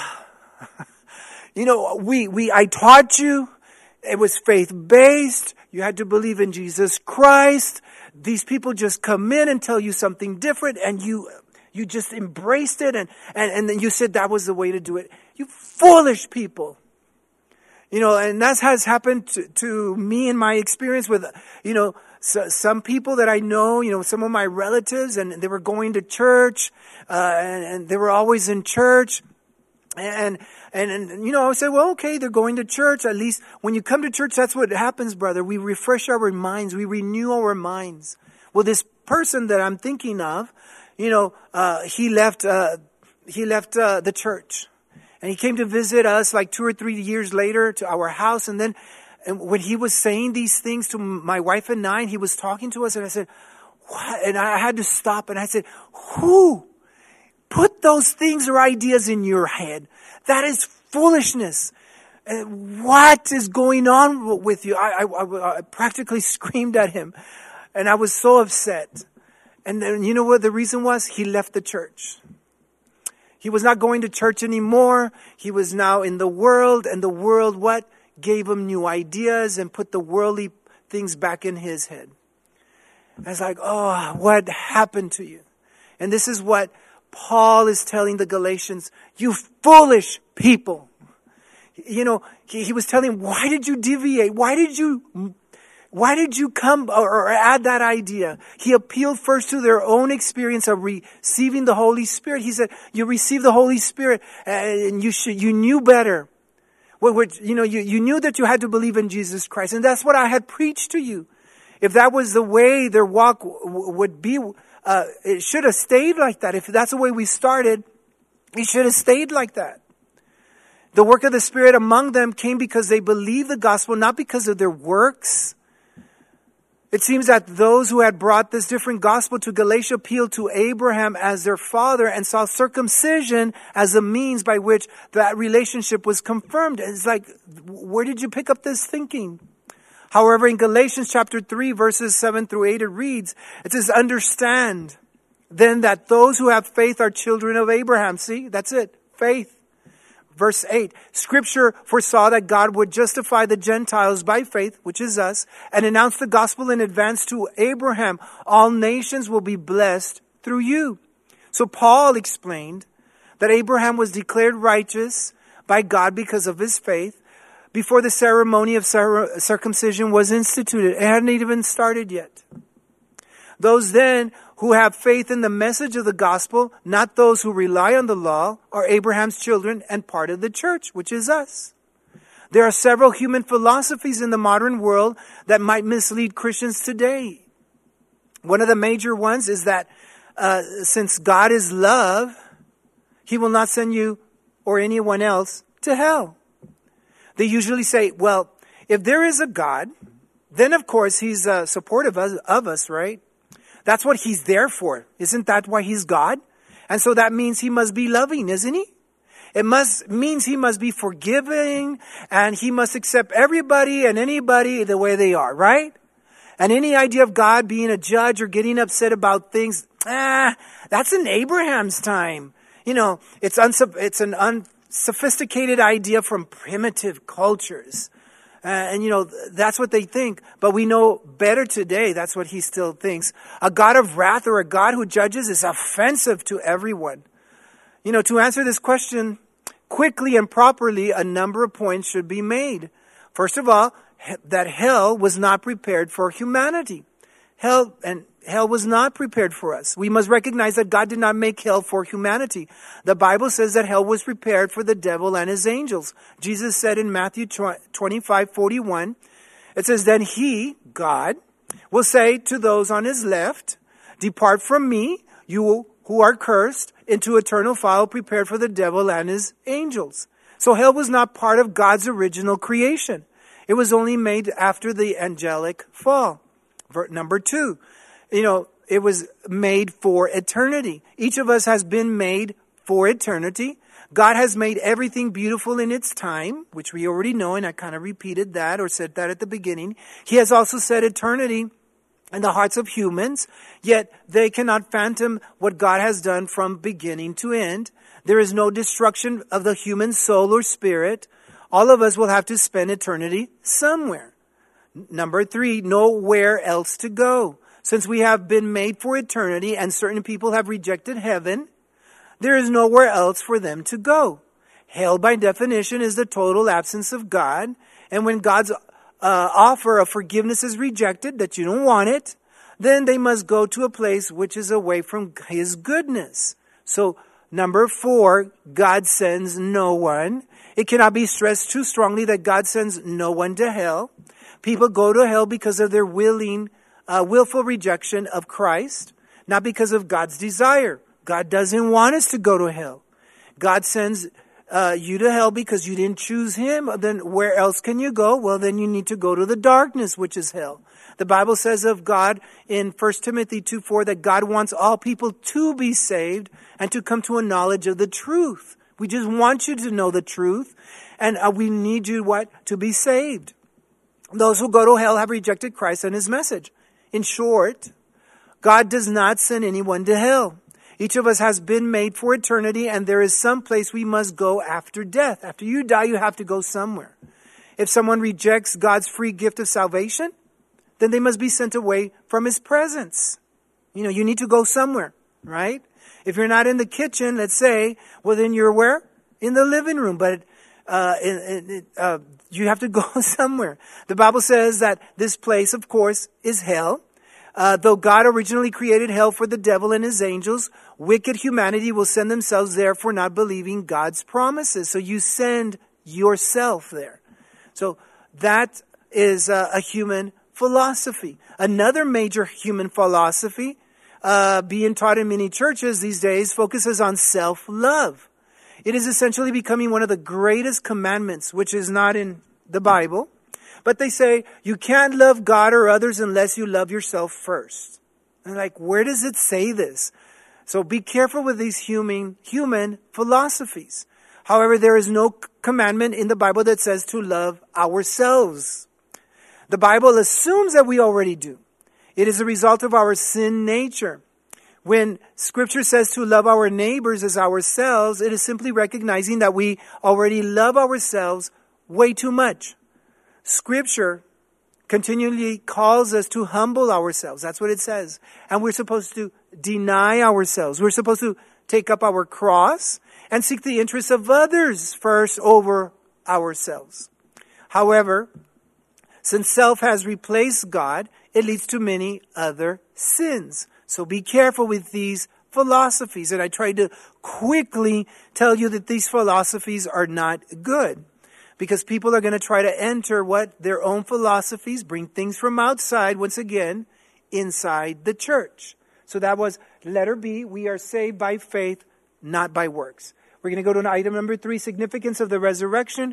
I taught you. It was faith-based. You had to believe in Jesus Christ. These people just come in and tell you something different, and you just embraced it, and then you said that was the way to do it. You foolish people. And that has happened to me in my experience with, some people that I know, some of my relatives, and they were going to church, and they were always in church. And I would say, well, okay, they're going to church. At least when you come to church, that's what happens, brother. We refresh our minds. We renew our minds. Well, this person that I'm thinking of, he left the church. And he came to visit us like 2 or 3 years later to our house. And when he was saying these things to my wife and I, and he was talking to us, and I said, what? And I had to stop. And I said, who put those things or ideas in your head? That is foolishness. What is going on with you? I practically screamed at him. And I was so upset. And then, you know what the reason was? He left the church. He was not going to church anymore. He was now in the world. And the world, what? Gave him new ideas and put the worldly things back in his head. I was like, oh, what happened to you? And this is what Paul is telling the Galatians. You foolish people. He was telling them, why did you deviate? Why did you come or add that idea? He appealed first to their own experience of receiving the Holy Spirit. He said, you received the Holy Spirit and you knew better. You knew that you had to believe in Jesus Christ. And that's what I had preached to you. If that was the way their walk would be, it should have stayed like that. If that's the way we started, it should have stayed like that. The work of the Spirit among them came because they believed the gospel, not because of their works. It seems that those who had brought this different gospel to Galatia appealed to Abraham as their father and saw circumcision as a means by which that relationship was confirmed. It's like, where did you pick up this thinking? However, in Galatians chapter 3, verses 7 through 8, it reads, it says, understand then that those who have faith are children of Abraham. See, that's it. Faith. Verse 8, Scripture foresaw that God would justify the Gentiles by faith, which is us, and announce the gospel in advance to Abraham. All nations will be blessed through you. So Paul explained that Abraham was declared righteous by God because of his faith before the ceremony of circumcision was instituted. It hadn't even started yet. Those then who have faith in the message of the gospel, not those who rely on the law, are Abraham's children and part of the church, which is us. There are several human philosophies in the modern world that might mislead Christians today. One of the major ones is that since God is love, He will not send you or anyone else to hell. They usually say, well, if there is a God, then of course He's supportive of us, right? That's what He's there for. Isn't that why He's God? And so that means He must be loving, isn't He? It means He must be forgiving, and He must accept everybody and anybody the way they are, right? And any idea of God being a judge or getting upset about things, that's in Abraham's time. It's an unsophisticated idea from primitive cultures. And that's what they think. But we know better today. That's what he still thinks. A God of wrath or a God who judges is offensive to everyone. To answer this question quickly and properly, a number of points should be made. First of all, that hell was not prepared for humanity. Hell was not prepared for us. We must recognize that God did not make hell for humanity. The Bible says that hell was prepared for the devil and his angels. Jesus said in Matthew 25:41, it says, then He, God, will say to those on His left, depart from me, you who are cursed, into eternal fire prepared for the devil and his angels. So hell was not part of God's original creation. It was only made after the angelic fall. Number 2, it was made for eternity. Each of us has been made for eternity. God has made everything beautiful in its time, which we already know, and I kind of repeated that or said that at the beginning. He has also set eternity in the hearts of humans, yet they cannot fathom what God has done from beginning to end. There is no destruction of the human soul or spirit. All of us will have to spend eternity somewhere. Number 3, nowhere else to go. Since we have been made for eternity and certain people have rejected heaven, there is nowhere else for them to go. Hell, by definition, is the total absence of God. And when God's offer of forgiveness is rejected, that you don't want it, then they must go to a place which is away from His goodness. So, number 4, God sends no one. It cannot be stressed too strongly that God sends no one to hell. People go to hell because of their willful rejection of Christ, not because of God's desire. God doesn't want us to go to hell. God sends you to hell because you didn't choose Him. Then where else can you go? Well, then you need to go to the darkness, which is hell. The Bible says of God in 1 Timothy 2:4 that God wants all people to be saved and to come to a knowledge of the truth. We just want you to know the truth, and we need you, to be saved. Those who go to hell have rejected Christ and His message. In short, God does not send anyone to hell. Each of us has been made for eternity, and there is some place we must go after death. After you die, you have to go somewhere. If someone rejects God's free gift of salvation, then they must be sent away from His presence. You need to go somewhere, right? If you're not in the kitchen, let's say, well, then you're where? In the living room. But you have to go somewhere. The Bible says that this place, of course, is hell. Though God originally created hell for the devil and his angels, wicked humanity will send themselves there for not believing God's promises. So you send yourself there. So that is a human philosophy. Another major human philosophy being taught in many churches these days focuses on self-love. It is essentially becoming one of the greatest commandments, which is not in the Bible. But they say, you can't love God or others unless you love yourself first. And where does it say this? So be careful with these human philosophies. However, there is no commandment in the Bible that says to love ourselves. The Bible assumes that we already do. It is a result of our sin nature. When Scripture says to love our neighbors as ourselves, it is simply recognizing that we already love ourselves way too much. Scripture continually calls us to humble ourselves. That's what it says. And we're supposed to deny ourselves. We're supposed to take up our cross and seek the interests of others first over ourselves. However, since self has replaced God, it leads to many other sins. So be careful with these philosophies. And I tried to quickly tell you that these philosophies are not good. Because people are going to try to enter their own philosophies, bring things from outside, once again, inside the church. So that was letter B. We are saved by faith, not by works. We're going to go to item number 3, significance of the resurrection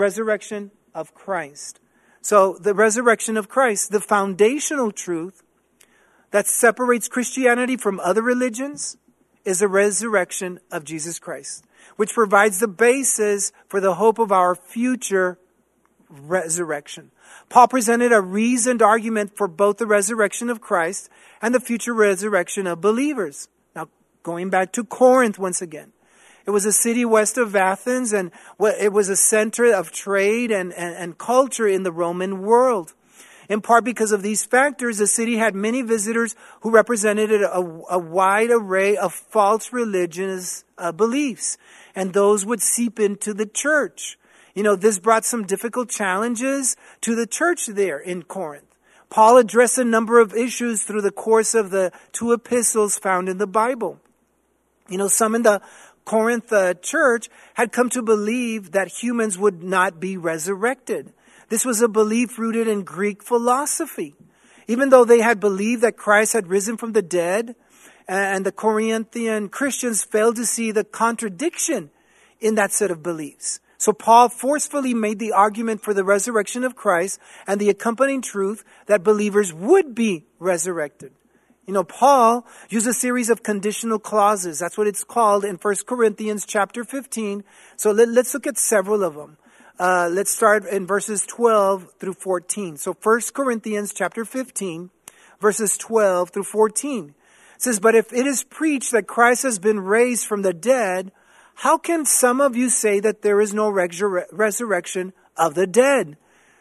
of Christ. So the resurrection of Christ, the foundational truth that separates Christianity from other religions, is the resurrection of Jesus Christ, which provides the basis for the hope of our future resurrection. Paul presented a reasoned argument for both the resurrection of Christ and the future resurrection of believers. Now, going back to Corinth once again. It was a city west of Athens, and it was a center of trade and culture in the Roman world. In part because of these factors, the city had many visitors who represented a wide array of false religious beliefs. And those would seep into the church. This brought some difficult challenges to the church there in Corinth. Paul addressed a number of issues through the course of the 2 epistles found in the Bible. Some in the Corinth church had come to believe that humans would not be resurrected. This was a belief rooted in Greek philosophy. Even though they had believed that Christ had risen from the dead, and the Corinthian Christians failed to see the contradiction in that set of beliefs. So Paul forcefully made the argument for the resurrection of Christ and the accompanying truth that believers would be resurrected. Paul used a series of conditional clauses. That's what it's called in 1 Corinthians chapter 15. So let's look at several of them. Let's start in verses 12 through 14. So 1 Corinthians chapter 15, verses 12 through 14. It says, but if it is preached that Christ has been raised from the dead, how can some of you say that there is no resurrection of the dead?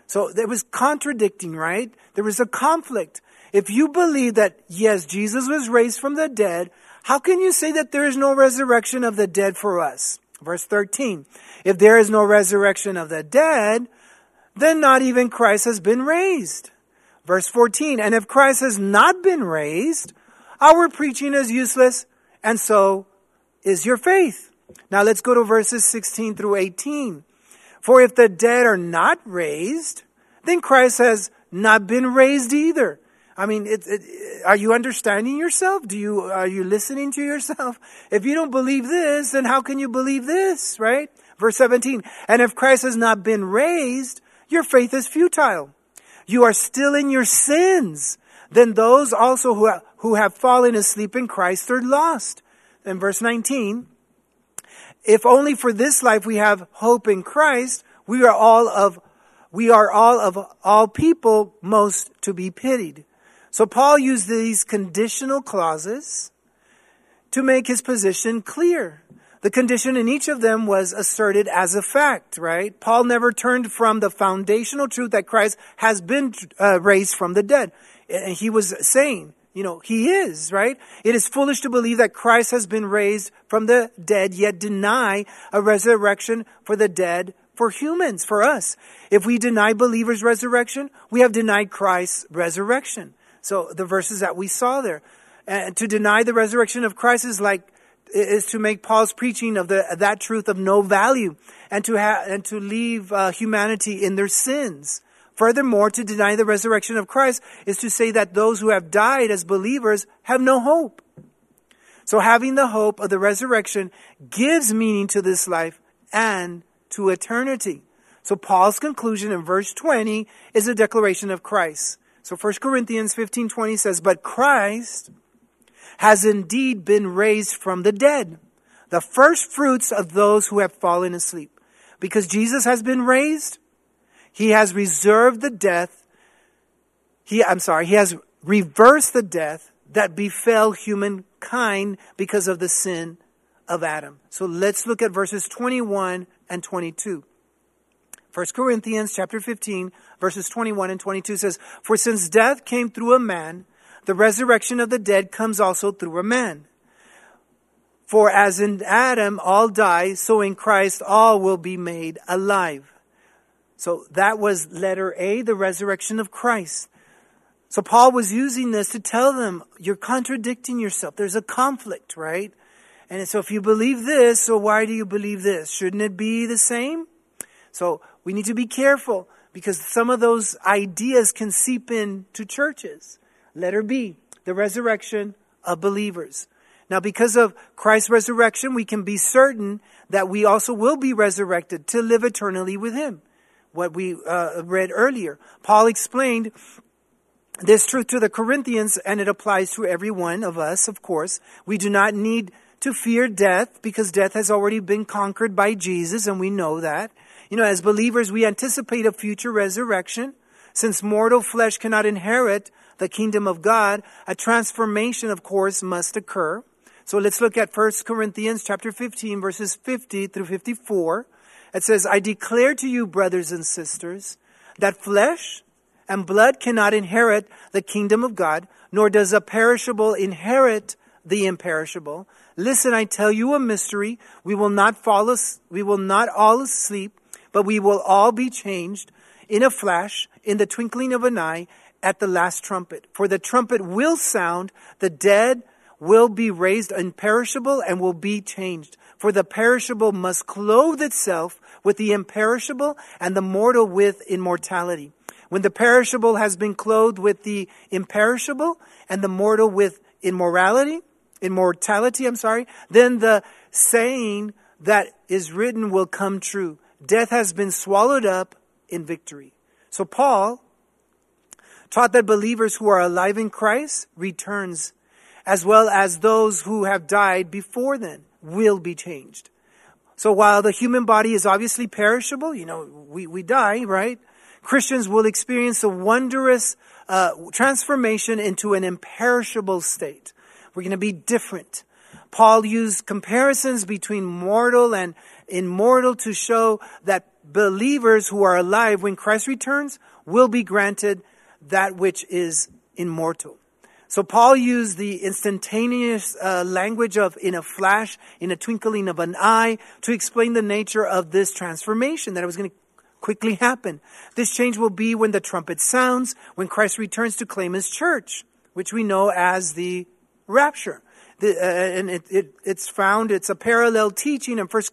So there was contradicting, right? There was a conflict. If you believe that, yes, Jesus was raised from the dead, how can you say that there is no resurrection of the dead for us? Verse 13, if there is no resurrection of the dead, then not even Christ has been raised. Verse 14, and if Christ has not been raised, our preaching is useless, and so is your faith. Now let's go to verses 16 through 18. For if the dead are not raised, then Christ has not been raised either. I mean, are you understanding yourself? Are you listening to yourself? If you don't believe this, then how can you believe this, right? Verse 17, and if Christ has not been raised, your faith is futile. You are still in your sins. Then those also who have fallen asleep in Christ are lost. And verse 19, if only for this life we have hope in Christ, we are all of all people most to be pitied. So Paul used these conditional clauses to make his position clear. The condition in each of them was asserted as a fact, right? Paul never turned from the foundational truth that Christ has been raised from the dead. And he was saying, he is, right? It is foolish to believe that Christ has been raised from the dead, yet deny a resurrection for the dead for humans, for us. If we deny believers' resurrection, we have denied Christ's resurrection. So the verses that we saw there. And to deny the resurrection of Christ is to make Paul's preaching of that truth of no value, and to leave humanity in their sins. Furthermore, to deny the resurrection of Christ is to say that those who have died as believers have no hope. So having the hope of the resurrection gives meaning to this life and to eternity. So Paul's conclusion in verse 20 is a declaration of Christ. So 1 Corinthians 15:20 says, but Christ has indeed been raised from the dead, the first fruits of those who have fallen asleep. Because Jesus has been raised, he has reserved the death. He has reversed the death that befell humankind because of the sin of Adam. So let's look at verses 21 and 22. 1 Corinthians chapter 15, verses 21 and 22 says, for since death came through a man, the resurrection of the dead comes also through a man. For as in Adam all die, so in Christ all will be made alive. So that was letter A, the resurrection of Christ. So Paul was using this to tell them, you're contradicting yourself. There's a conflict, right? And so if you believe this, so why do you believe this? Shouldn't it be the same? So we need to be careful because some of those ideas can seep into churches. Letter B, the resurrection of believers. Now, because of Christ's resurrection, we can be certain that we also will be resurrected to live eternally with him. What we read earlier. Paul explained this truth to the Corinthians, and it applies to every one of us, of course. We do not need to fear death because death has already been conquered by Jesus, and we know that. As believers, we anticipate a future resurrection. Since mortal flesh cannot inherit the kingdom of God, a transformation, of course, must occur. So let's look at 1 Corinthians chapter 15, verses 50 through 54. It says, I declare to you, brothers and sisters, that flesh and blood cannot inherit the kingdom of God, nor does a perishable inherit the imperishable. Listen, I tell you a mystery. We will not all sleep, but we will all be changed in a flash, in the twinkling of an eye, at the last trumpet. For the trumpet will sound, the dead will be raised imperishable and will be changed. For the perishable must clothe itself with the imperishable, and the mortal with immortality. When the perishable has been clothed with the imperishable, and the mortal with immortality, then the saying that is written will come true. Death has been swallowed up in victory. So Paul taught that believers who are alive in Christ returns, as well as those who have died before then, will be changed. So while the human body is obviously perishable, we die, right? Christians will experience a wondrous transformation into an imperishable state. We're going to be different. Paul used comparisons between mortal and immortal to show that believers who are alive when Christ returns will be granted that which is immortal. So Paul used the instantaneous language of in a flash, in a twinkling of an eye, to explain the nature of this transformation, that it was going to quickly happen. This change will be when the trumpet sounds, when Christ returns to claim his church, which we know as the rapture. It's a parallel teaching in 1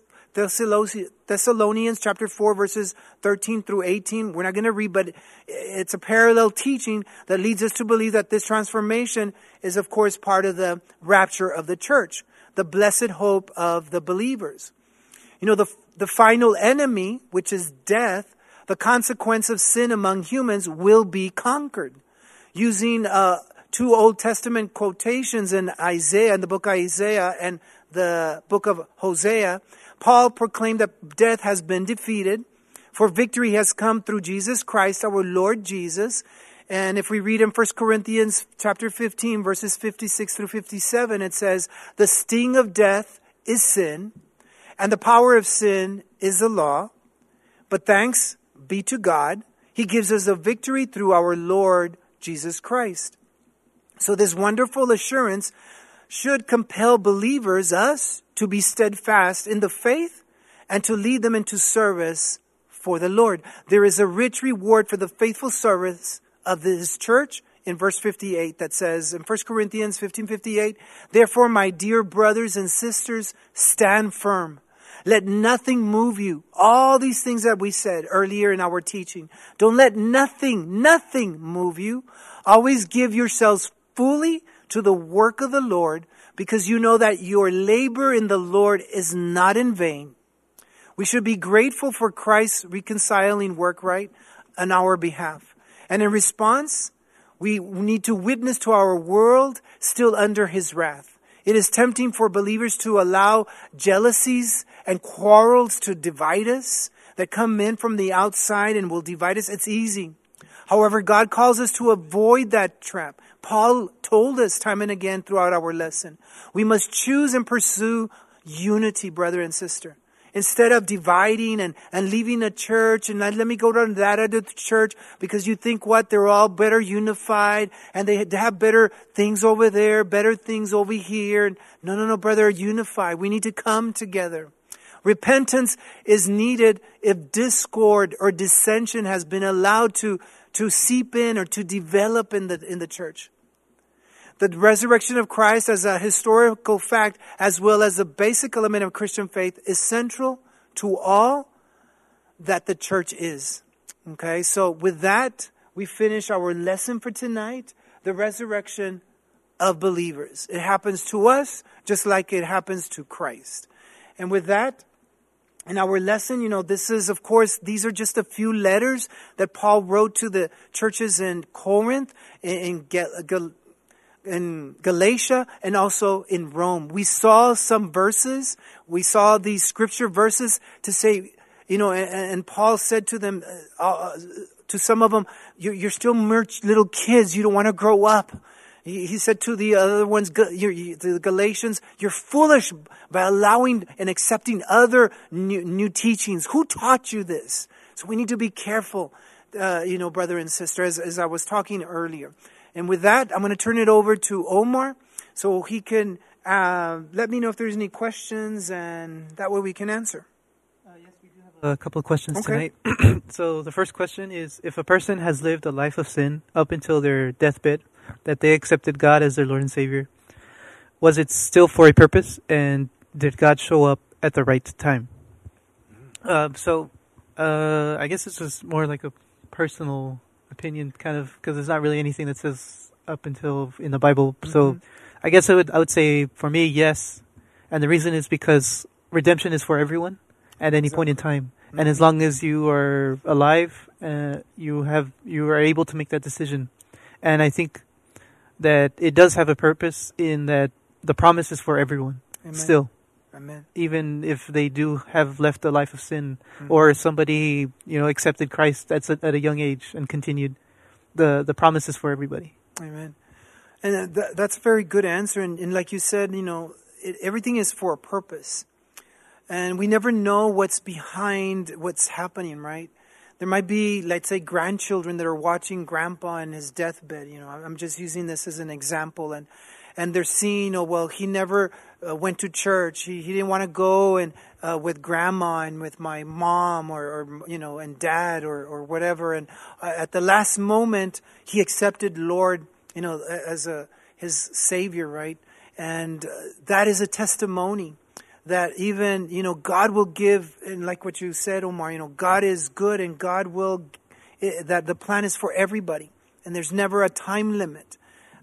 Thessalonians chapter 4 verses 13 through 18. We're not going to read, but it's a parallel teaching that leads us to believe that this transformation is, of course, part of the rapture of the church, the blessed hope of the believers. You know, the final enemy, which is death, the consequence of sin among humans, will be conquered. Using two Old Testament quotations in Isaiah, in the book of Isaiah and the book of Hosea, Paul proclaimed that death has been defeated, for victory has come through Jesus Christ, our Lord Jesus. And if we read in 1 Corinthians chapter 15, verses 56 through 57, it says, "The sting of death is sin, and the power of sin is the law. But thanks be to God, he gives us a victory through our Lord Jesus Christ." So this wonderful assurance should compel believers, us, to be steadfast in the faith and to lead them into service for the Lord. There is a rich reward for the faithful service of this church in verse 58 that says in 1 Corinthians 15:58, "Therefore, my dear brothers and sisters, stand firm. Let nothing move you." All these things that we said earlier in our teaching. Don't let nothing move you. Always give yourselves fully to the work of the Lord, because you know that your labor in the Lord is not in vain. We should be grateful for Christ's reconciling work, right, on our behalf. And in response, we need to witness to our world still under his wrath. It is tempting for believers to allow jealousies and quarrels to divide us, that come in from the outside and will divide us. It's easy. However, God calls us to avoid that trap. Paul told us time and again throughout our lesson, we must choose and pursue unity, brother and sister. Instead of dividing and leaving a church and let me go to that other church because you think what, they're all better unified and they have better things over there, better things over here. No, brother, unify. We need to come together. Repentance is needed if discord or dissension has been allowed to seep in or to develop in the church. The resurrection of Christ as a historical fact, as well as a basic element of Christian faith, is central to all that the church is. Okay, so with that, we finish our lesson for tonight, the resurrection of believers. It happens to us just like it happens to Christ. And with that, in our lesson, this is, of course, these are just a few letters that Paul wrote to the churches in Corinth, in Galatia, and also in Rome. We saw some verses. We saw these scripture verses to say, and Paul said to them, to some of them, you're still little kids. You don't want to grow up. He said to the other ones, the Galatians, you're foolish by allowing and accepting other new teachings. Who taught you this? So we need to be careful, brother and sister, as I was talking earlier. And with that, I'm going to turn it over to Omar so he can let me know if there's any questions, and that way we can answer.
Yes, we do have a couple of questions tonight. So the first question is, if a person has lived a life of sin up until their deathbed, that they accepted God as their Lord and Savior, was it still for a purpose, and did God show up at the right time? I guess this is more like a personal opinion, kind of, because there's not really anything that says up until in the Bible. Mm-hmm. So I guess I would say for me, yes. And the reason is because redemption is for everyone at any point in time. Mm-hmm. And as long as you are alive, you are able to make that decision. And I think that it does have a purpose in that the promise is for everyone. Amen. Still.
Amen.
Even if they do have left a life of sin, mm-hmm. or somebody, accepted Christ at a young age and continued, the promise is for everybody.
Amen. And that's a very good answer. And like you said, everything is for a purpose. And we never know what's behind what's happening, right? There might be, let's say, grandchildren that are watching grandpa in his deathbed. I'm just using this as an example. And they're seeing, oh, well, he never went to church. He didn't want to go and with grandma and with my mom or and dad or whatever. And at the last moment, he accepted Lord, as his Savior, right? And that is a testimony that even, God will give, and like what you said, Omar, God is good, and God will, that the plan is for everybody. And there's never a time limit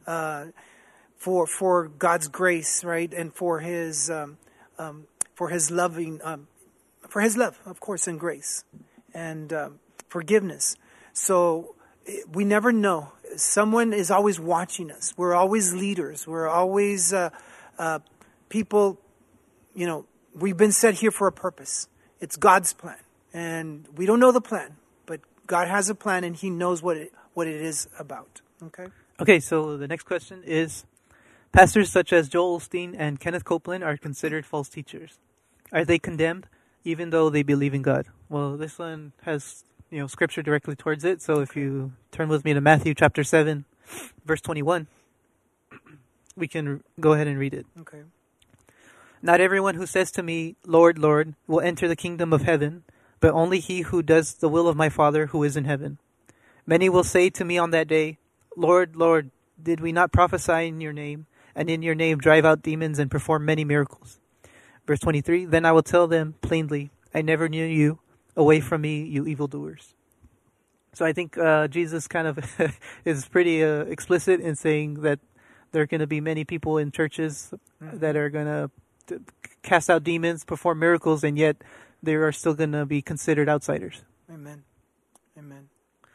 for God's grace, right? And for His loving, for His love, of course, and grace and forgiveness. So we never know. Someone is always watching us. We're always leaders. We're always people. We've been set here for a purpose. It's God's plan. And we don't know the plan, but God has a plan, and He knows what it is about. Okay?
Okay, so the next question is, pastors such as Joel Osteen and Kenneth Copeland are considered false teachers. Are they condemned even though they believe in God? Well, this one has, scripture directly towards it. So if you turn with me to Matthew chapter 7, verse 21, we can go ahead and read it.
Okay.
Not everyone who says to me, Lord, Lord, will enter the kingdom of heaven, but only he who does the will of my Father who is in heaven. Many will say to me on that day, Lord, Lord, did we not prophesy in your name, and in your name drive out demons and perform many miracles? Verse 23, then I will tell them plainly, I never knew you. Away from me, you evildoers. So I think Jesus kind of is pretty explicit in saying that there are going to be many people in churches that are going to cast out demons, perform miracles, and yet they are still going to be considered outsiders.
Amen. Amen.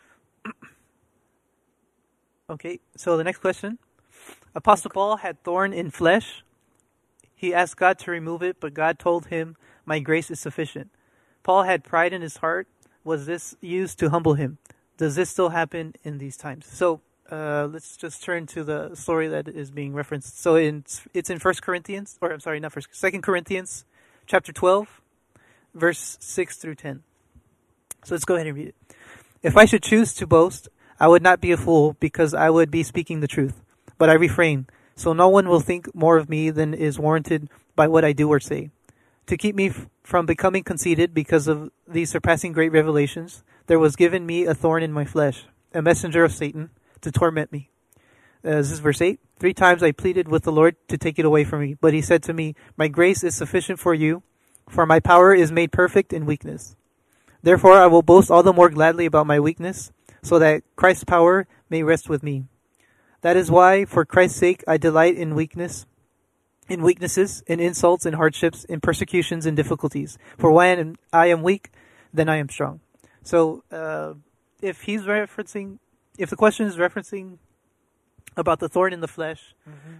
Okay, so the next question. Apostle Paul had thorn in flesh. He asked God to remove it, but God told him, my grace is sufficient. Paul had pride in his heart. Was this used to humble him? Does this still happen in these times? So let's just turn to the story that is being referenced. So it's in 2 Corinthians chapter 12, verse 6 through 10. So let's go ahead and read it. If I should choose to boast, I would not be a fool, because I would be speaking the truth. But I refrain, so no one will think more of me than is warranted by what I do or say. To keep me from becoming conceited because of these surpassing great revelations, there was given me a thorn in my flesh, a messenger of Satan, to torment me. This is verse 8. 3 times I pleaded with the Lord to take it away from me, but He said to me, my grace is sufficient for you, for my power is made perfect in weakness. Therefore I will boast all the more gladly about my weakness, so that Christ's power may rest with me. That is why, for Christ's sake, I delight in weaknesses, in insults, in hardships, in persecutions, in difficulties. For when I am weak, then I am strong. So, if the question is referencing about the thorn in the flesh,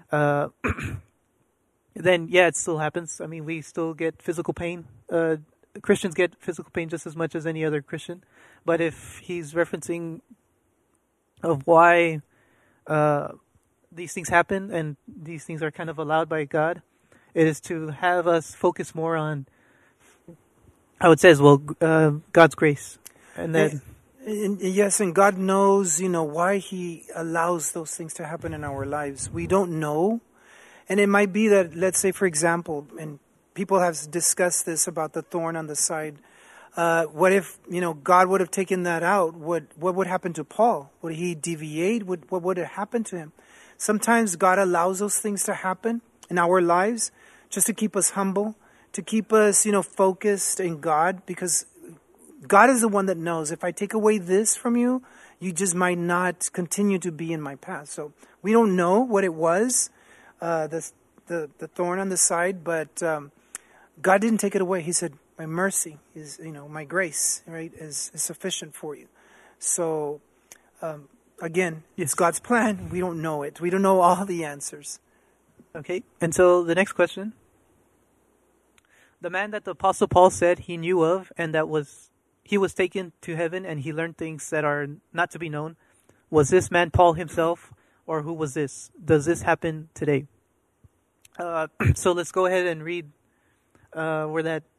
then yeah, it still happens. I mean, we still get physical pain. Christians get physical pain just as much as any other Christian. But if he's referencing of why these things happen and these things are kind of allowed by God, it is to have us focus more on how it says, God's grace. And then...
Yes, and God knows, why He allows those things to happen in our lives. We don't know. And it might be that, let's say, for example, and people have discussed this about the thorn on the side. What if, God would have taken that out? What would happen to Paul? Would he deviate? What would have happened to him? Sometimes God allows those things to happen in our lives just to keep us humble, to keep us, focused in God, because God is the one that knows. If I take away this from you, you just might not continue to be in my path. So we don't know what it was, the thorn on the side, but God didn't take it away. He said, my mercy is, my grace, right, is sufficient for you. So, again, it's God's plan. We don't know it. We don't know all the answers.
Okay, and so the next question. The man that the Apostle Paul said he knew of and he was taken to heaven and he learned things that are not to be known. Was this man Paul himself, or who was this? Does this happen today? So let's go ahead and read where that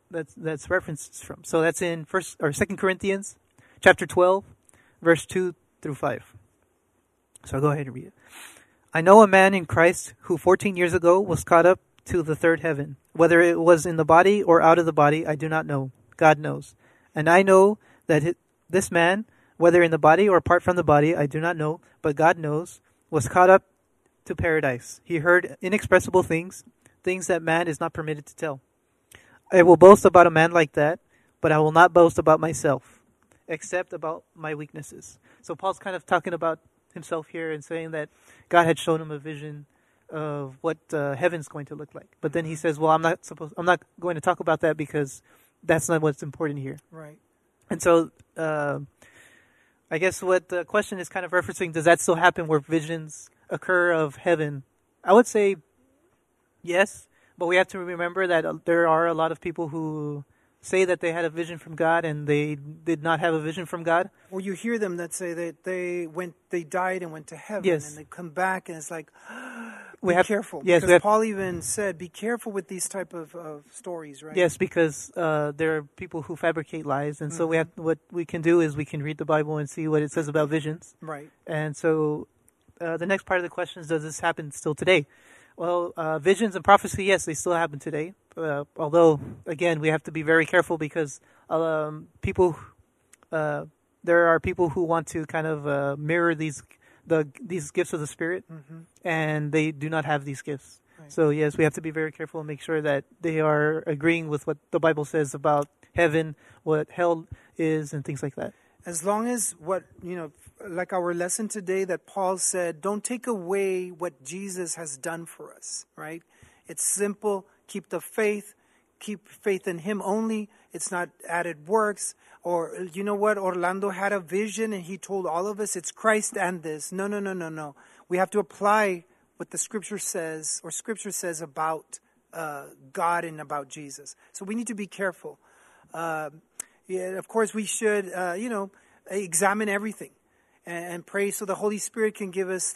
that's referenced from. So that's in Second Corinthians, chapter 12, verse 2 through 5. So I'll go ahead and read it. I know a man in Christ who 14 years ago was caught up to the third heaven. Whether it was in the body or out of the body, I do not know. God knows. And I know that this man, whether in the body or apart from the body, I do not know, but God knows, was caught up to paradise. He heard inexpressible things, things that man is not permitted to tell. I will boast about a man like that, but I will not boast about myself, except about my weaknesses. So Paul's kind of talking about himself here and saying that God had shown him a vision of what heaven's going to look like. But then he says, well, I'm not going to talk about that because that's not what's important here.
Right.
And so I guess what the question is kind of referencing, does that still happen where visions occur of heaven? I would say yes, but we have to remember that there are a lot of people who say that they had a vision from God and they did not have a vision from God.
Or you hear them that say that they died and went to heaven,
Yes.
and they come back and it's like,
We
be
have-
careful.
yes,
because Paul even said, be careful with these type of stories, right?
Yes, because there are people who fabricate lies, and so what we can do is we can read the Bible and see what it says about visions.
Right.
And so the next part of the question is, does this happen still today? Well, visions and prophecy, yes, they still happen today. Although, again, we have to be very careful because there are people who want to kind of mirror these gifts of the Spirit, and they do not have these gifts.
Right.
So, yes, we have to be very careful and make sure that they are agreeing with what the Bible says about heaven, what hell is, and things like that.
As long as like our lesson today that Paul said, don't take away what Jesus has done for us, right? It's simple. Keep the faith. Keep faith in Him only. It's not added works. Or, you know what? Orlando had a vision and he told all of us it's Christ and this. No. We have to apply what the Scripture says or Scripture says about God and about Jesus. So we need to be careful. Of course, we should, examine everything and pray so the Holy Spirit can give us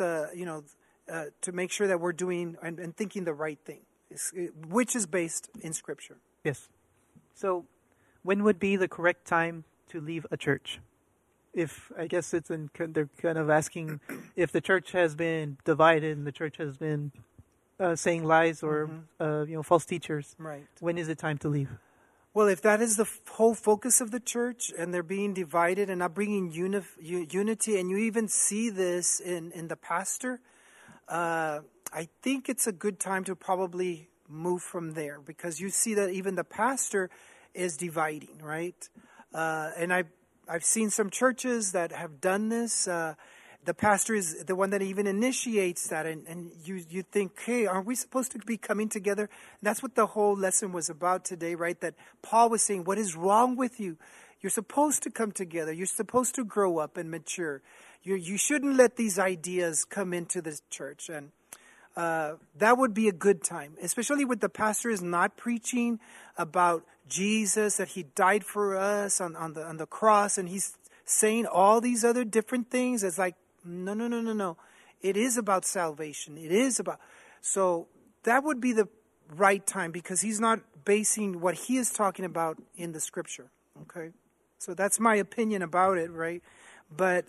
to make sure that we're doing and thinking the right thing, which is based in Scripture.
Yes. So, when would be the correct time to leave a church? If I guess they're kind of asking if the church has been divided and the church has been saying lies or false teachers.
Right.
When is it time to leave?
Well, if that is the whole focus of the church and they're being divided and not bringing unity, and you even see this in the pastor, I think it's a good time to probably move from there because you see that even the pastor is dividing, right? And I've seen some churches that have done this. The pastor is the one that even initiates that, and you think, hey, aren't we supposed to be coming together? And that's what the whole lesson was about today, right? That Paul was saying, what is wrong with you? You're supposed to come together. You're supposed to grow up and mature. You shouldn't let these ideas come into the church. And that would be a good time, especially with the pastor is not preaching about Jesus, that He died for us on the cross, and he's saying all these other different things. It's like, no. It is about salvation. So that would be the right time because he's not basing what he is talking about in the Scripture. Okay? So that's my opinion about it, right? But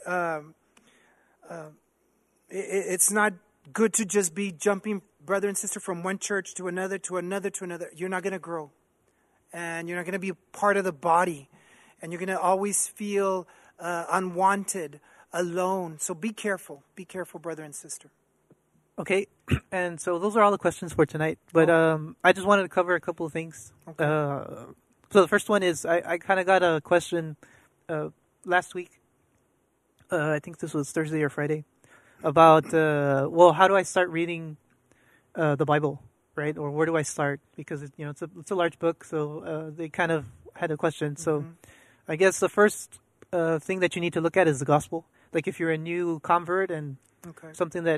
it's not good to just be jumping, brother and sister, from one church to another, to another, to another. You're not going to grow. And you're not going to be part of the body. And you're going to always feel unwanted, alone. So be careful. Be careful, brother and sister.
Okay, and so those are all the questions for tonight. But I just wanted to cover a couple of things.
Okay.
So the first one is I kind of got a question last week. I think this was Thursday or Friday about how do I start reading the Bible, right? Or where do I start? Because it's a large book, so they kind of had a question. So I guess the first thing that you need to look at is the gospel. Like if you're a new convert and something that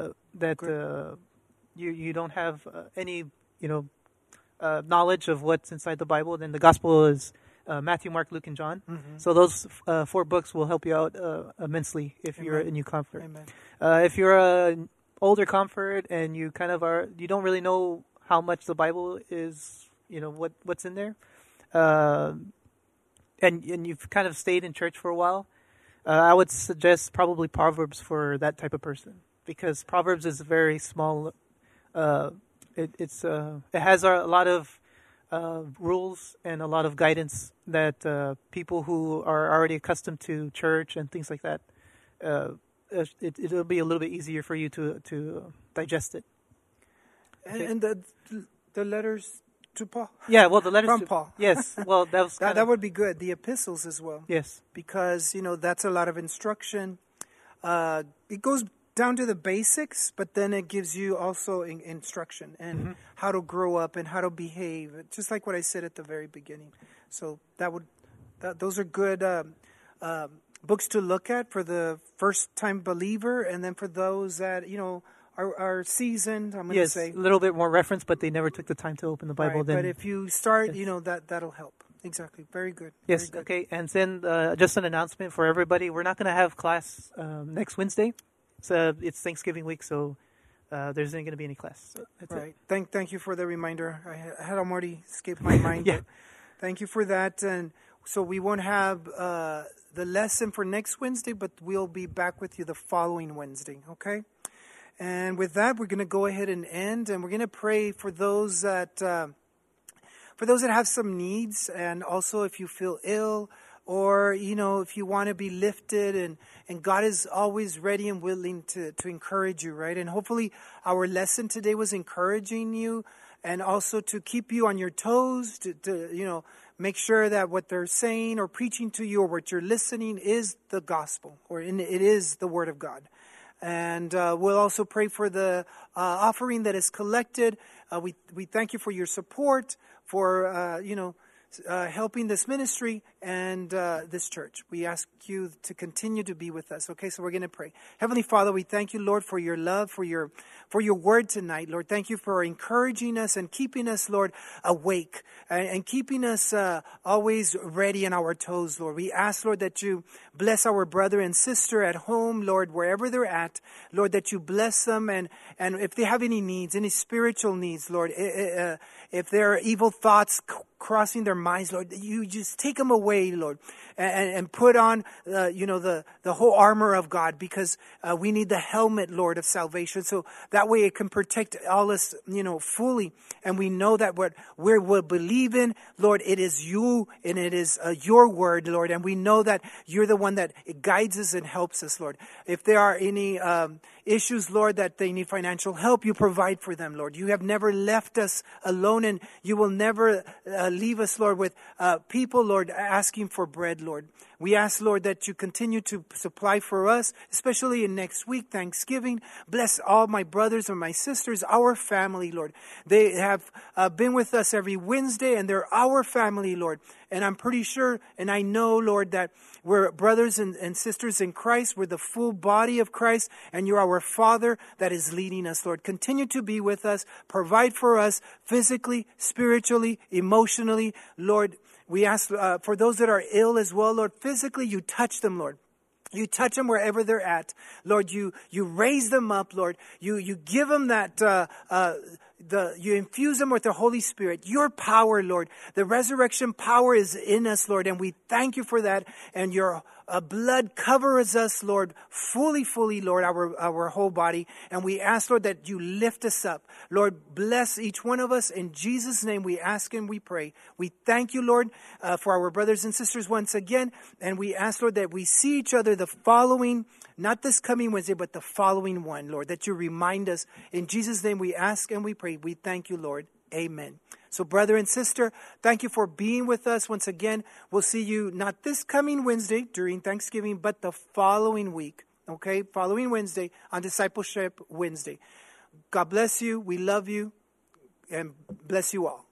you don't have any knowledge of what's inside the Bible, then the gospel is Matthew, Mark, Luke, and John. So those 4 books will help you out immensely if you're a new convert. If you're an older convert and you kind of you don't really know how much the Bible is, what's in there, and you've kind of stayed in church for a while, I would suggest probably Proverbs for that type of person, because Proverbs is very small. It has a lot of rules and a lot of guidance that people who are already accustomed to church and things like that, it'll be a little bit easier for you to digest it.
And the letters to Paul.
Yeah, well, the letters
from
to
Paul.
Yes, well, that was
that would be good. The epistles as well.
Yes,
because that's a lot of instruction. It goes down to the basics, but then it gives you also instruction and how to grow up and how to behave, just like what I said at the very beginning. So those are good books to look at for the first-time believer, and then for those that are seasoned. I'm going to say
a little bit more reference, but they never took the time to open the Bible.
Right,
then,
but if you start, that'll help. Exactly. Very good.
Yes.
Very good.
Okay. And then just an announcement for everybody: we're not going to have class next Wednesday. It's Thanksgiving week, so there isn't going to be any class. So that's
right.
it.
Thank you for the reminder. I had already escaped my mind.
Yeah.
But thank you for that. And so we won't have the lesson for next Wednesday, but we'll be back with you the following Wednesday. Okay. And with that, we're going to go ahead and end, and we're going to pray for those that have some needs, and also if you feel ill, or if you want to be lifted, and God is always ready and willing to encourage you, right? And hopefully our lesson today was encouraging you, and also to keep you on your toes, to make sure that what they're saying or preaching to you or what you're listening is the gospel, or it is the word of God. And we'll also pray for the offering that is collected. We thank you for your support, for helping this ministry and this church. We ask you to continue to be with us. Okay, so we're going to pray. Heavenly Father, we thank you, Lord, for your love, for your word tonight, Lord. Thank you for encouraging us and keeping us, Lord, awake and keeping us always ready on our toes, Lord. We ask, Lord, that you bless our brother and sister at home, Lord, wherever they're at, Lord, that you bless them, and if they have any needs, any spiritual needs, Lord, if there are evil thoughts crossing their minds, Lord, you just take them away, Lord, and put on, the whole armor of God, because we need the helmet, Lord, of salvation, so that way it can protect all us, fully, and we know that what we will believe in, Lord, it is you, and it is your word, Lord, and we know that you're the one that guides us and helps us, Lord. If there are any issues, Lord, that they need financial help, you provide for them, Lord. You have never left us alone, and you will never leave us, Lord, with people, Lord, asking for bread, Lord. We ask, Lord, that you continue to supply for us, especially in next week, Thanksgiving. Bless all my brothers and my sisters, our family, Lord. They have been with us every Wednesday, and they're our family, Lord. And I'm pretty sure, and I know, Lord, that we're brothers and sisters in Christ. We're the full body of Christ, and you're our Father that is leading us, Lord. Continue to be with us. Provide for us physically, spiritually, emotionally, Lord. We ask for those that are ill as well, Lord. Physically, you touch them, Lord. You touch them wherever they're at, Lord. You raise them up, Lord. You give them that you infuse them with the Holy Spirit, your power, Lord. The resurrection power is in us, Lord, and we thank you for that. And your blood covers us, Lord, fully, Lord, our whole body. And we ask, Lord, that you lift us up. Lord, bless each one of us. In Jesus' name we ask and we pray. We thank you, Lord, for our brothers and sisters once again. And we ask, Lord, that we see each other the following, not this coming Wednesday, but the following one, Lord, that you remind us. In Jesus' name we ask and we pray. We thank you, Lord. Amen. So, brother and sister, thank you for being with us once again. We'll see you not this coming Wednesday during Thanksgiving, but the following week. Okay? Following Wednesday on Discipleship Wednesday. God bless you. We love you. And bless you all.